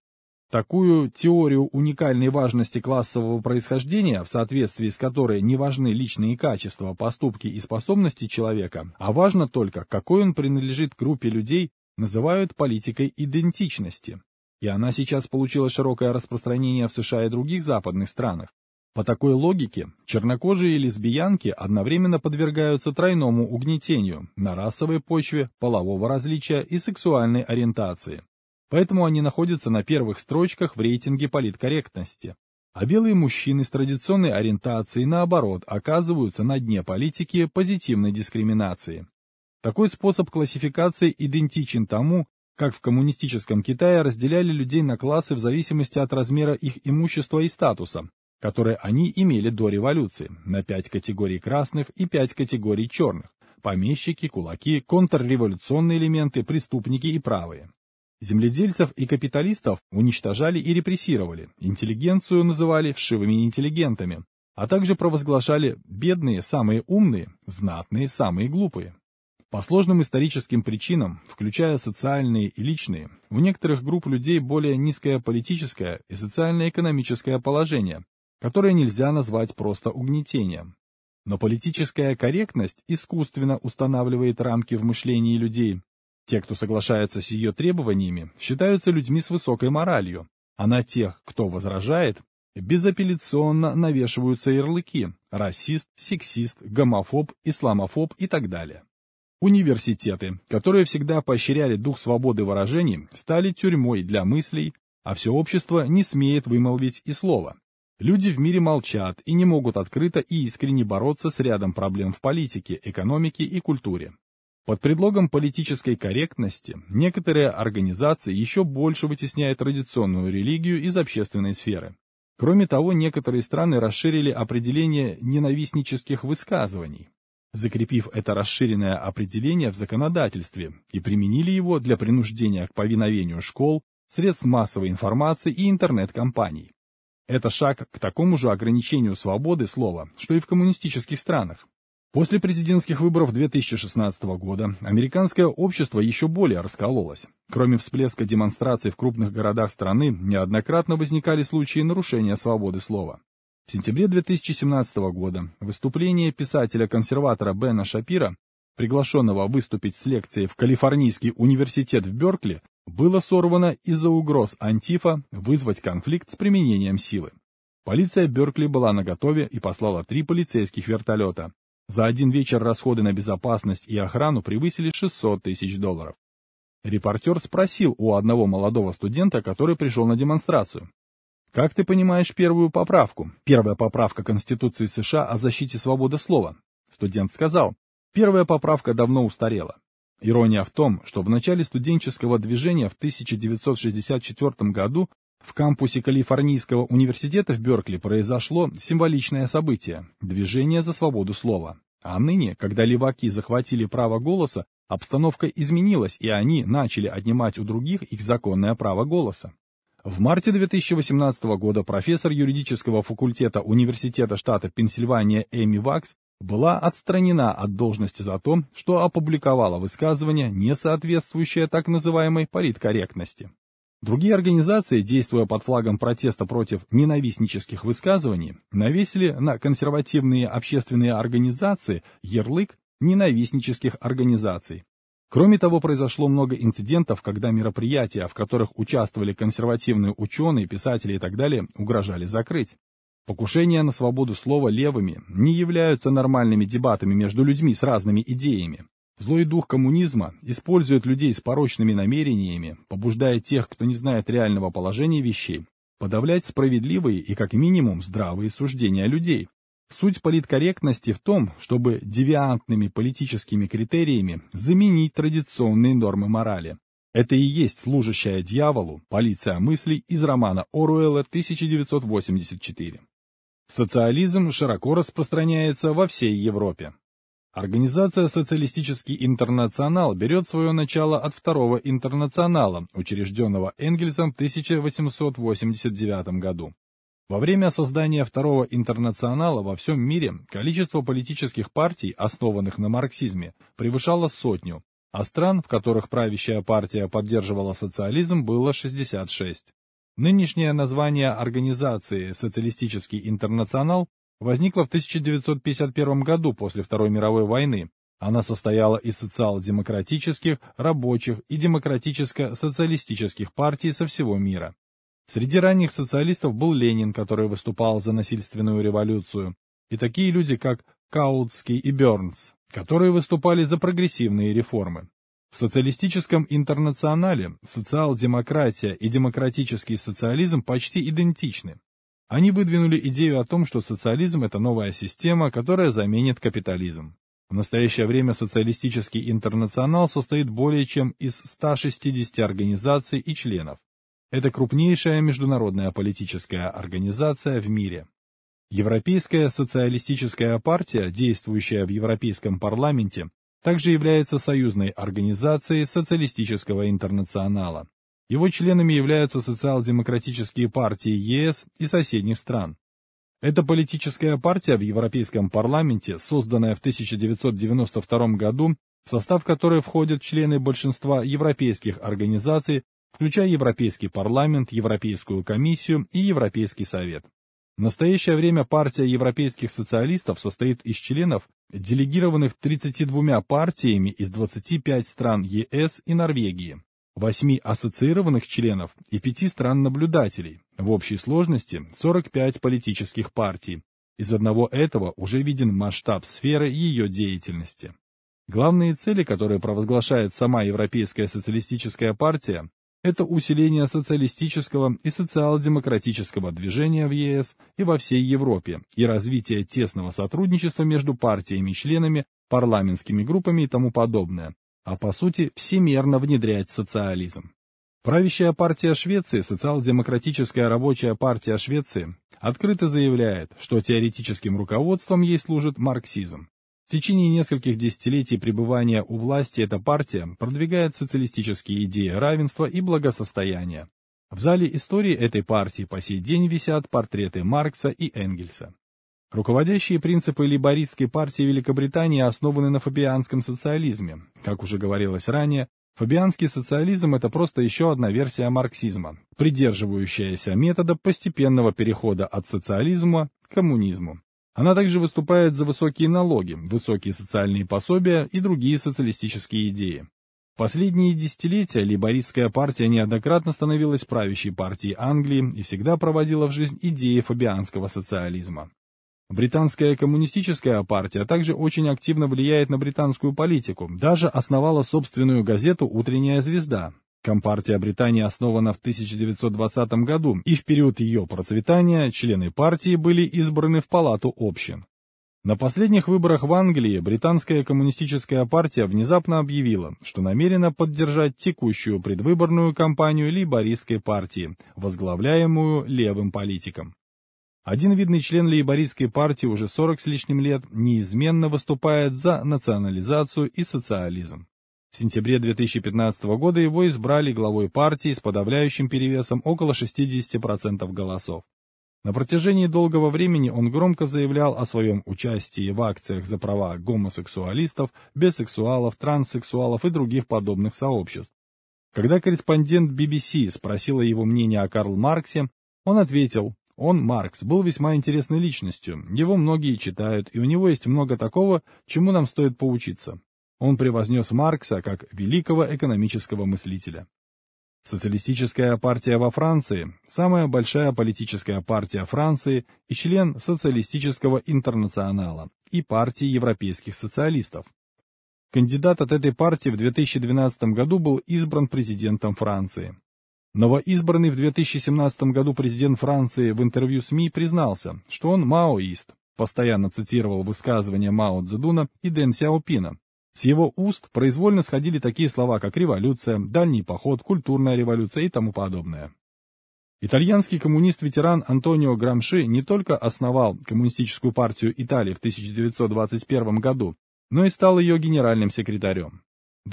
Такую теорию уникальной важности классового происхождения, в соответствии с которой не важны личные качества, поступки и способности человека, а важно только, какой он принадлежит группе людей, называют политикой идентичности. И она сейчас получила широкое распространение в США и других западных странах. По такой логике, чернокожие и лесбиянки одновременно подвергаются тройному угнетению на расовой почве, полового различия и сексуальной ориентации. Поэтому они находятся на первых строчках в рейтинге политкорректности. А белые мужчины с традиционной ориентацией, наоборот, оказываются на дне политики позитивной дискриминации. Такой способ классификации идентичен тому, как в коммунистическом Китае разделяли людей на классы в зависимости от размера их имущества и статуса, которые они имели до революции, на 5 категорий красных и 5 категорий черных – помещики, кулаки, контрреволюционные элементы, преступники и правые. Земледельцев и капиталистов уничтожали и репрессировали, интеллигенцию называли вшивыми интеллигентами, а также провозглашали бедные – самые умные, знатные – самые глупые. По сложным историческим причинам, включая социальные и личные, у некоторых групп людей более низкое политическое и социально-экономическое положение, которое нельзя назвать просто угнетением. Но политическая корректность искусственно устанавливает рамки в мышлении людей. Те, кто соглашается с ее требованиями, считаются людьми с высокой моралью, а на тех, кто возражает, безапелляционно навешиваются ярлыки – расист, сексист, гомофоб, исламофоб и так далее. Университеты, которые всегда поощряли дух свободы выражений, стали тюрьмой для мыслей, а все общество не смеет вымолвить и слова. Люди в мире молчат и не могут открыто и искренне бороться с рядом проблем в политике, экономике и культуре. Под предлогом политической корректности некоторые организации еще больше вытесняют традиционную религию из общественной сферы. Кроме того, некоторые страны расширили определение ненавистнических высказываний, закрепив это расширенное определение в законодательстве и применили его для принуждения к повиновению школ, средств массовой информации и интернет-компаний. Это шаг к такому же ограничению свободы слова, что и в коммунистических странах. После президентских выборов 2016 года американское общество еще более раскололось. Кроме всплеска демонстраций в крупных городах страны, неоднократно возникали случаи нарушения свободы слова. В сентябре 2017 года выступление писателя-консерватора Бена Шапира, приглашенного выступить с лекцией в Калифорнийский университет в Беркли, было сорвано из-за угроз Антифа вызвать конфликт с применением силы. Полиция Беркли была наготове и послала 3 полицейских вертолета. За один вечер расходы на безопасность и охрану превысили $600 тысяч. Репортер спросил у одного молодого студента, который пришел на демонстрацию: «Как ты понимаешь первую поправку? Первая поправка Конституции США о защите свободы слова». Студент сказал: «Первая поправка давно устарела». Ирония в том, что в начале студенческого движения в 1964 году в кампусе Калифорнийского университета в Беркли произошло символичное событие – движение за свободу слова. А ныне, когда леваки захватили право голоса, обстановка изменилась, и они начали отнимать у других их законное право голоса. В марте 2018 года профессор юридического факультета Университета штата Пенсильвания Эми Вакс была отстранена от должности за то, что опубликовала высказывание, не соответствующее так называемой политкорректности. Другие организации, действуя под флагом протеста против ненавистнических высказываний, навесили на консервативные общественные организации ярлык ненавистнических организаций. Кроме того, произошло много инцидентов, когда мероприятия, в которых участвовали консервативные ученые, писатели и так далее, угрожали закрыть. Покушения на свободу слова левыми не являются нормальными дебатами между людьми с разными идеями. Злой дух коммунизма использует людей с порочными намерениями, побуждая тех, кто не знает реального положения вещей, подавлять справедливые и, как минимум, здравые суждения людей. Суть политкорректности в том, чтобы девиантными политическими критериями заменить традиционные нормы морали. Это и есть служащая дьяволу полиция мыслей из романа Оруэлла 1984. Социализм широко распространяется во всей Европе. Организация «Социалистический интернационал» берет свое начало от Второго интернационала, учрежденного Энгельсом в 1889 году. Во время создания Второго интернационала во всем мире количество политических партий, основанных на марксизме, превышало 100, а стран, в которых правящая партия поддерживала социализм, было 66. Нынешнее название организации «Социалистический интернационал» возникла в 1951 году после Второй мировой войны. Она состояла из социал-демократических, рабочих и демократическо-социалистических партий со всего мира. Среди ранних социалистов был Ленин, который выступал за насильственную революцию, и такие люди, как Каутский и Бернс, которые выступали за прогрессивные реформы. В социалистическом интернационале социал-демократия и демократический социализм почти идентичны. Они выдвинули идею о том, что социализм – это новая система, которая заменит капитализм. В настоящее время социалистический интернационал состоит более чем из 160 организаций и членов. Это крупнейшая международная политическая организация в мире. Европейская социалистическая партия, действующая в Европейском парламенте, также является союзной организацией социалистического интернационала. Его членами являются социал-демократические партии ЕС и соседних стран. Эта политическая партия в Европейском парламенте, созданная в 1992 году, в состав которой входят члены большинства европейских организаций, включая Европейский парламент, Европейскую комиссию и Европейский совет. В настоящее время партия европейских социалистов состоит из членов, делегированных 32 партиями из 25 стран ЕС и Норвегии, 8 ассоциированных членов и 5 стран-наблюдателей, в общей сложности 45 политических партий. Из одного этого уже виден масштаб сферы ее деятельности. Главные цели, которые провозглашает сама Европейская социалистическая партия, это усиление социалистического и социал-демократического движения в ЕС и во всей Европе и развитие тесного сотрудничества между партиями-членами, парламентскими группами и тому подобное, а по сути всемерно внедрять социализм. Правящая партия Швеции, Социал-демократическая рабочая партия Швеции, открыто заявляет, что теоретическим руководством ей служит марксизм. В течение нескольких десятилетий пребывания у власти эта партия продвигает социалистические идеи равенства и благосостояния. В зале истории этой партии по сей день висят портреты Маркса и Энгельса. Руководящие принципы лейбористской партии Великобритании основаны на фабианском социализме. Как уже говорилось ранее, фабианский социализм – это просто еще одна версия марксизма, придерживающаяся метода постепенного перехода от социализма к коммунизму. Она также выступает за высокие налоги, высокие социальные пособия и другие социалистические идеи. Последние десятилетия лейбористская партия неоднократно становилась правящей партией Англии и всегда проводила в жизнь идеи фабианского социализма. Британская коммунистическая партия также очень активно влияет на британскую политику, даже основала собственную газету «Утренняя звезда». Компартия Британии основана в 1920 году, и в период ее процветания члены партии были избраны в Палату общин. На последних выборах в Англии британская коммунистическая партия внезапно объявила, что намерена поддержать текущую предвыборную кампанию лейбористской партии, возглавляемую левым политиком. Один видный член лейбористской партии уже 40 с лишним лет неизменно выступает за национализацию и социализм. В сентябре 2015 года его избрали главой партии с подавляющим перевесом около 60% голосов. На протяжении долгого времени он громко заявлял о своем участии в акциях за права гомосексуалистов, бисексуалов, транссексуалов и других подобных сообществ. Когда корреспондент BBC спросила его мнение о Карл Марксе, он ответил: «Он, Маркс, был весьма интересной личностью, его многие читают, и у него есть много такого, чему нам стоит поучиться». Он превознес Маркса как великого экономического мыслителя. Социалистическая партия во Франции – самая большая политическая партия Франции и член социалистического интернационала и партии европейских социалистов. Кандидат от этой партии в 2012 году был избран президентом Франции. Новоизбранный в 2017 году президент Франции в интервью СМИ признался, что он маоист, постоянно цитировал высказывания Мао Цзэдуна и Дэн Сяопина. С его уст произвольно сходили такие слова, как революция, дальний поход, культурная революция и тому подобное. Итальянский коммунист-ветеран Антонио Грамши не только основал Коммунистическую партию Италии в 1921 году, но и стал ее генеральным секретарем. До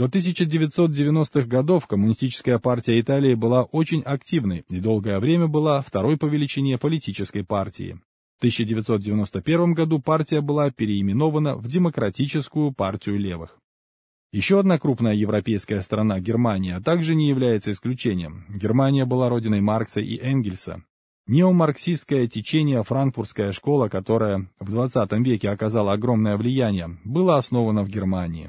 1990-х годов Коммунистическая партия Италии была очень активной и долгое время была второй по величине политической партией. В 1991 году партия была переименована в Демократическую партию левых. Еще одна крупная европейская страна, Германия, также не является исключением. Германия была родиной Маркса и Энгельса. Неомарксистское течение «Франкфуртская школа», которая в 20 веке оказала огромное влияние, было основано в Германии.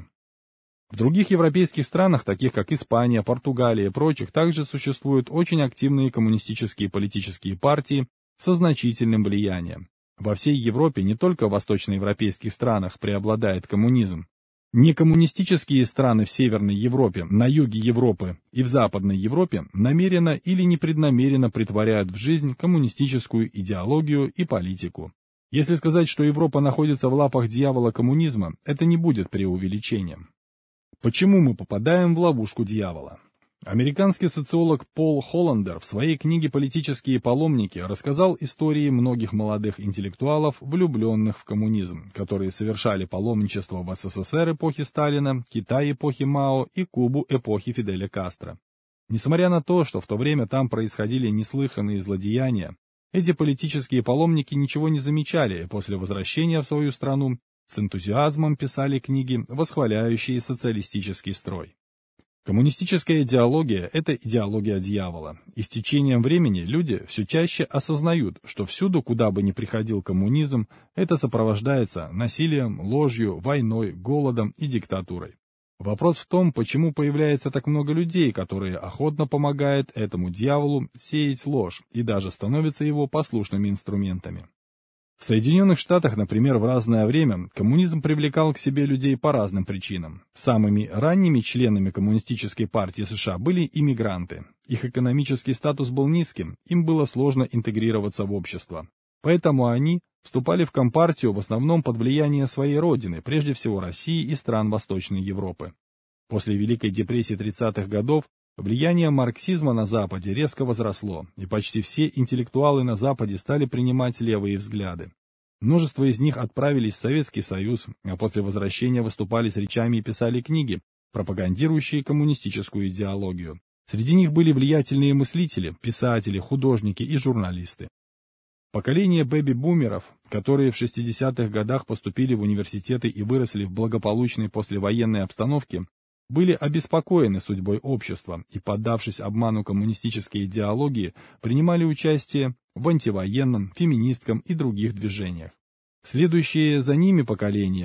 В других европейских странах, таких как Испания, Португалия и прочих, также существуют очень активные коммунистические политические партии со значительным влиянием. Во всей Европе, не только в восточноевропейских странах, преобладает коммунизм. Некоммунистические страны в Северной Европе, на юге Европы и в Западной Европе намеренно или непреднамеренно претворяют в жизнь коммунистическую идеологию и политику. Если сказать, что Европа находится в лапах дьявола коммунизма, это не будет преувеличением. Почему мы попадаем в ловушку дьявола? Американский социолог Пол Холландер в своей книге «Политические паломники» рассказал истории многих молодых интеллектуалов, влюбленных в коммунизм, которые совершали паломничество в СССР эпохи Сталина, Китай эпохи Мао и Кубу эпохи Фиделя Кастро. Несмотря на то, что в то время там происходили неслыханные злодеяния, эти политические паломники ничего не замечали и после возвращения в свою страну с энтузиазмом писали книги, восхваляющие социалистический строй. Коммунистическая идеология – это идеология дьявола, и с течением времени люди все чаще осознают, что всюду, куда бы ни приходил коммунизм, это сопровождается насилием, ложью, войной, голодом и диктатурой. Вопрос в том, почему появляется так много людей, которые охотно помогают этому дьяволу сеять ложь и даже становятся его послушными инструментами. В Соединенных Штатах, например, в разное время коммунизм привлекал к себе людей по разным причинам. Самыми ранними членами Коммунистической партии США были иммигранты. Их экономический статус был низким, им было сложно интегрироваться в общество. Поэтому они вступали в Компартию в основном под влияние своей родины, прежде всего России и стран Восточной Европы. После Великой депрессии 30-х годов влияние марксизма на Западе резко возросло, и почти все интеллектуалы на Западе стали принимать левые взгляды. Множество из них отправились в Советский Союз, а после возвращения выступали с речами и писали книги, пропагандирующие коммунистическую идеологию. Среди них были влиятельные мыслители, писатели, художники и журналисты. Поколение бэби-бумеров, которые в 60-х годах поступили в университеты и выросли в благополучной послевоенной обстановке, были обеспокоены судьбой общества и, поддавшись обману коммунистической идеологии, принимали участие в антивоенном, феминистском и других движениях. Следующие за ними поколения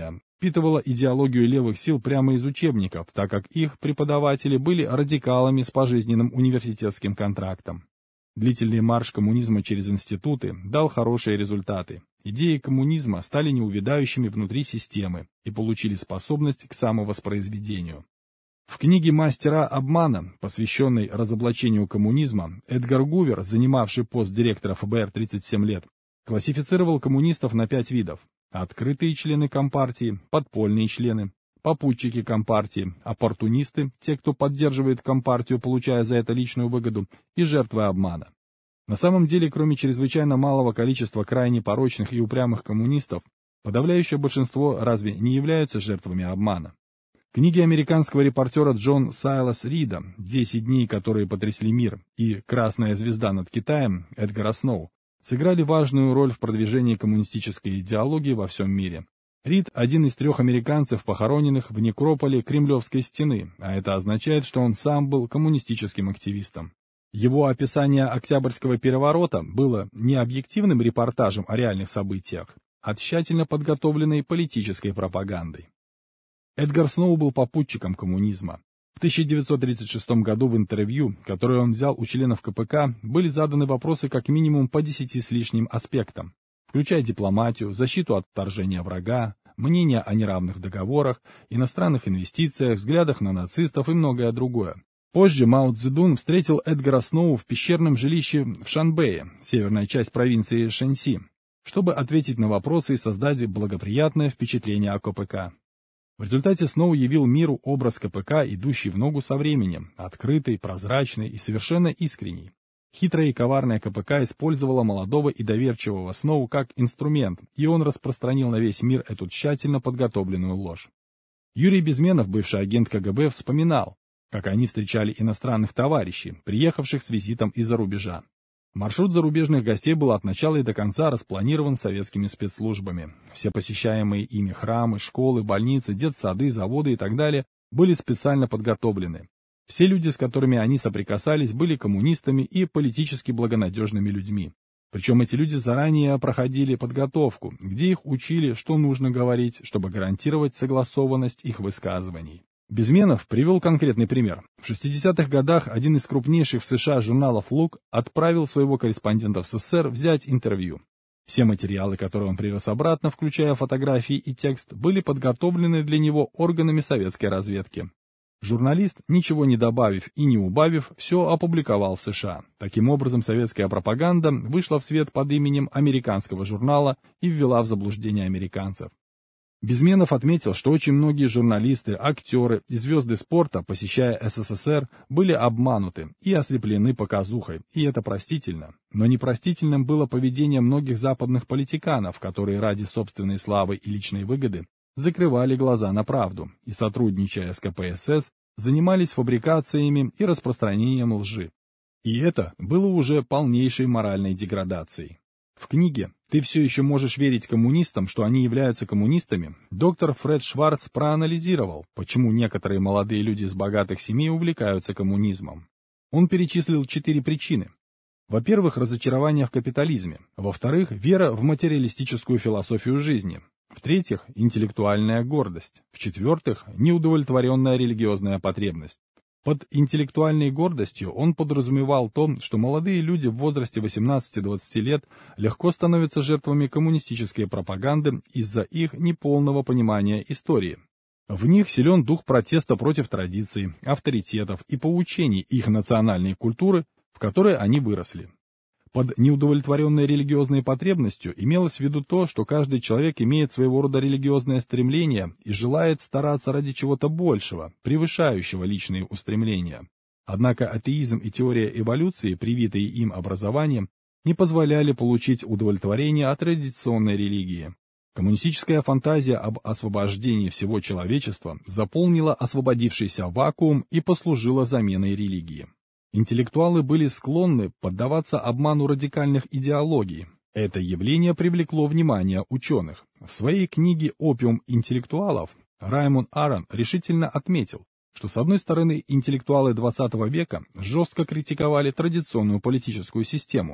впитывала идеологию левых сил прямо из учебников, так как их преподаватели были радикалами с пожизненным университетским контрактом. Длительный марш коммунизма через институты дал хорошие результаты. Идеи коммунизма стали неувядающими внутри системы и получили способность к самовоспроизведению. В книге «Мастера обмана», посвященной разоблачению коммунизма, Эдгар Гувер, занимавший пост директора ФБР 37 лет, классифицировал коммунистов на 5 видов: открытые члены Компартии, подпольные члены, попутчики Компартии, оппортунисты, те, кто поддерживает Компартию, получая за это личную выгоду, и жертвы обмана. На самом деле, кроме чрезвычайно малого количества крайне порочных и упрямых коммунистов, подавляющее большинство разве не являются жертвами обмана? Книги американского репортера Джон Сайлас Рида «10 дней, которые потрясли мир» и «Красная звезда над Китаем» Эдгара Сноу сыграли важную роль в продвижении коммунистической идеологии во всем мире. Рид – один из 3 американцев, похороненных в некрополе Кремлевской стены, а это означает, что он сам был коммунистическим активистом. Его описание Октябрьского переворота было не объективным репортажем о реальных событиях, а тщательно подготовленной политической пропагандой. Эдгар Сноу был попутчиком коммунизма. В 1936 году в интервью, которое он взял у членов КПК, были заданы вопросы как минимум по 10 с лишним аспектам, включая дипломатию, защиту от вторжения врага, мнение о неравных договорах, иностранных инвестициях, взглядах на нацистов и многое другое. Позже Мао Цзэдун встретил Эдгара Сноу в пещерном жилище в Шанбэе, северная часть провинции Шэньси, чтобы ответить на вопросы и создать благоприятное впечатление о КПК. В результате Сноу явил миру образ КПК, идущий в ногу со временем, открытый, прозрачный и совершенно искренний. Хитрая и коварная КПК использовала молодого и доверчивого Сноу как инструмент, и он распространил на весь мир эту тщательно подготовленную ложь. Юрий Безменов, бывший агент КГБ, вспоминал, как они встречали иностранных товарищей, приехавших с визитом из-за рубежа. Маршрут зарубежных гостей был от начала и до конца распланирован советскими спецслужбами. Все посещаемые ими храмы, школы, больницы, детсады, заводы и так далее были специально подготовлены. Все люди, с которыми они соприкасались, были коммунистами и политически благонадежными людьми. Причем эти люди заранее проходили подготовку, где их учили, что нужно говорить, чтобы гарантировать согласованность их высказываний. Безменов привел конкретный пример. В 60-х годах один из крупнейших в США журналов «Лук» отправил своего корреспондента в СССР взять интервью. Все материалы, которые он привез обратно, включая фотографии и текст, были подготовлены для него органами советской разведки. Журналист, ничего не добавив и не убавив, все опубликовал в США. Таким образом, советская пропаганда вышла в свет под именем американского журнала и ввела в заблуждение американцев. Безменов отметил, что очень многие журналисты, актеры и звезды спорта, посещая СССР, были обмануты и ослеплены показухой, и это простительно. Но непростительным было поведение многих западных политиканов, которые ради собственной славы и личной выгоды закрывали глаза на правду и, сотрудничая с КПСС, занимались фабрикациями и распространением лжи. И это было уже полнейшей моральной деградацией. В книге «Ты все еще можешь верить коммунистам, что они являются коммунистами» доктор Фред Шварц проанализировал, почему некоторые молодые люди из богатых семей увлекаются коммунизмом. Он перечислил 4 причины. Во-первых, разочарование в капитализме. Во-вторых, вера в материалистическую философию жизни. В-третьих, интеллектуальная гордость. В-четвертых, неудовлетворенная религиозная потребность. Под интеллектуальной гордостью он подразумевал то, что молодые люди в возрасте 18-20 лет легко становятся жертвами коммунистической пропаганды из-за их неполного понимания истории. В них силен дух протеста против традиций, авторитетов и поучений их национальной культуры, в которой они выросли. Под неудовлетворенной религиозной потребностью имелось в виду то, что каждый человек имеет своего рода религиозное стремление и желает стараться ради чего-то большего, превышающего личные устремления. Однако атеизм и теория эволюции, привитые им образованием, не позволяли получить удовлетворение от традиционной религии. Коммунистическая фантазия об освобождении всего человечества заполнила освободившийся вакуум и послужила заменой религии. Интеллектуалы были склонны поддаваться обману радикальных идеологий. Это явление привлекло внимание ученых. В своей книге «Опиум интеллектуалов» Раймонд Арон решительно отметил, что с одной стороны интеллектуалы XX века жестко критиковали традиционную политическую систему,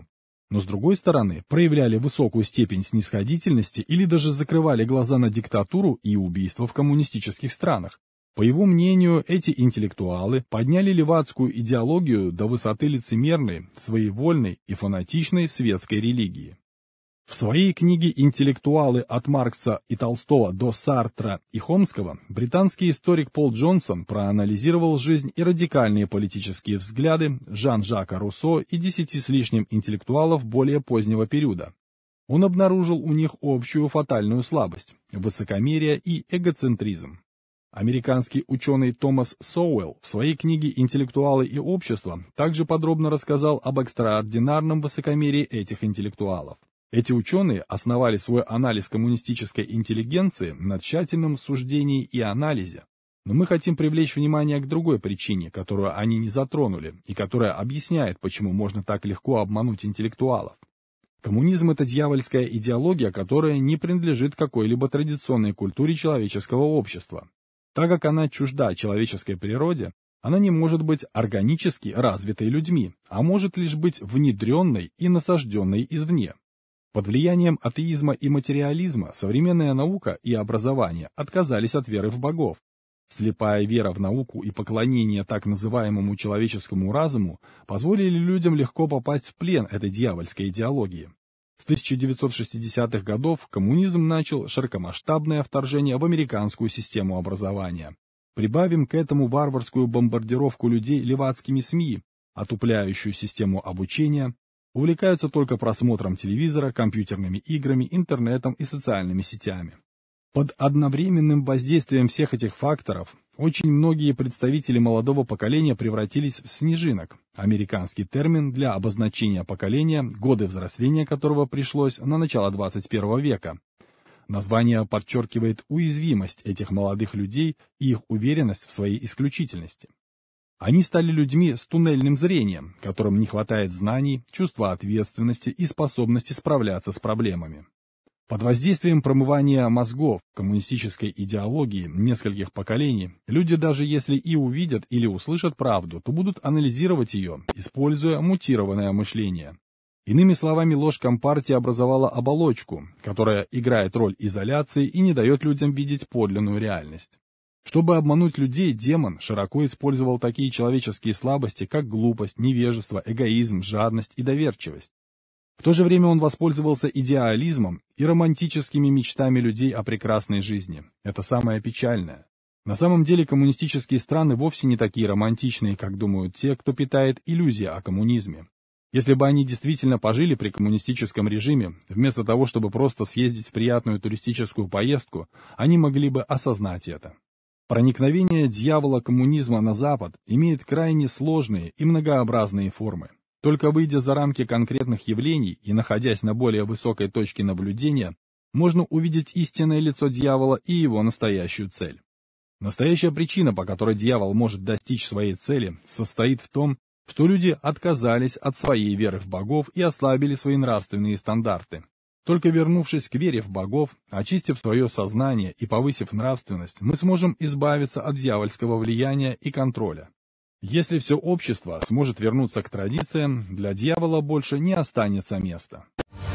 но с другой стороны проявляли высокую степень снисходительности или даже закрывали глаза на диктатуру и убийства в коммунистических странах. По его мнению, эти интеллектуалы подняли левацкую идеологию до высоты лицемерной, своевольной и фанатичной светской религии. В своей книге «Интеллектуалы от Маркса и Толстого до Сартра и Хомского» британский историк Пол Джонсон проанализировал жизнь и радикальные политические взгляды Жан-Жака Руссо и 10 с лишним интеллектуалов более позднего периода. Он обнаружил у них общую фатальную слабость – высокомерие и эгоцентризм. Американский ученый Томас Соуэлл в своей книге «Интеллектуалы и общество» также подробно рассказал об экстраординарном высокомерии этих интеллектуалов. Эти ученые основали свой анализ коммунистической интеллигенции на тщательном суждении и анализе. Но мы хотим привлечь внимание к другой причине, которую они не затронули, и которая объясняет, почему можно так легко обмануть интеллектуалов. Коммунизм – это дьявольская идеология, которая не принадлежит какой-либо традиционной культуре человеческого общества. Так как она чужда человеческой природе, она не может быть органически развитой людьми, а может лишь быть внедренной и насажденной извне. Под влиянием атеизма и материализма современная наука и образование отказались от веры в богов. Слепая вера в науку и поклонение так называемому человеческому разуму позволили людям легко попасть в плен этой дьявольской идеологии. С 1960-х годов коммунизм начал широкомасштабное вторжение в американскую систему образования. Прибавим к этому варварскую бомбардировку людей левацкими СМИ, отупляющую систему обучения, увлекаются только просмотром телевизора, компьютерными играми, интернетом и социальными сетями. Под одновременным воздействием всех этих факторов очень многие представители молодого поколения превратились в снежинок, американский термин для обозначения поколения, годы взросления которого пришлось на начало 21 века. Название подчеркивает уязвимость этих молодых людей и их уверенность в своей исключительности. Они стали людьми с туннельным зрением, которым не хватает знаний, чувства ответственности и способности справляться с проблемами. Под воздействием промывания мозгов коммунистической идеологии нескольких поколений, люди даже если и увидят или услышат правду, то будут анализировать ее, используя мутированное мышление. Иными словами, ложь Компартии образовала оболочку, которая играет роль изоляции и не дает людям видеть подлинную реальность. Чтобы обмануть людей, демон широко использовал такие человеческие слабости, как глупость, невежество, эгоизм, жадность и доверчивость. В то же время он воспользовался идеализмом и романтическими мечтами людей о прекрасной жизни. Это самое печальное. На самом деле коммунистические страны вовсе не такие романтичные, как думают те, кто питает иллюзии о коммунизме. Если бы они действительно пожили при коммунистическом режиме, вместо того, чтобы просто съездить в приятную туристическую поездку, они могли бы осознать это. Проникновение дьявола коммунизма на Запад имеет крайне сложные и многообразные формы. Только выйдя за рамки конкретных явлений и находясь на более высокой точке наблюдения, можно увидеть истинное лицо дьявола и его настоящую цель. Настоящая причина, по которой дьявол может достичь своей цели, состоит в том, что люди отказались от своей веры в богов и ослабили свои нравственные стандарты. Только вернувшись к вере в богов, очистив свое сознание и повысив нравственность, мы сможем избавиться от дьявольского влияния и контроля. Если все общество сможет вернуться к традициям, для дьявола больше не останется места.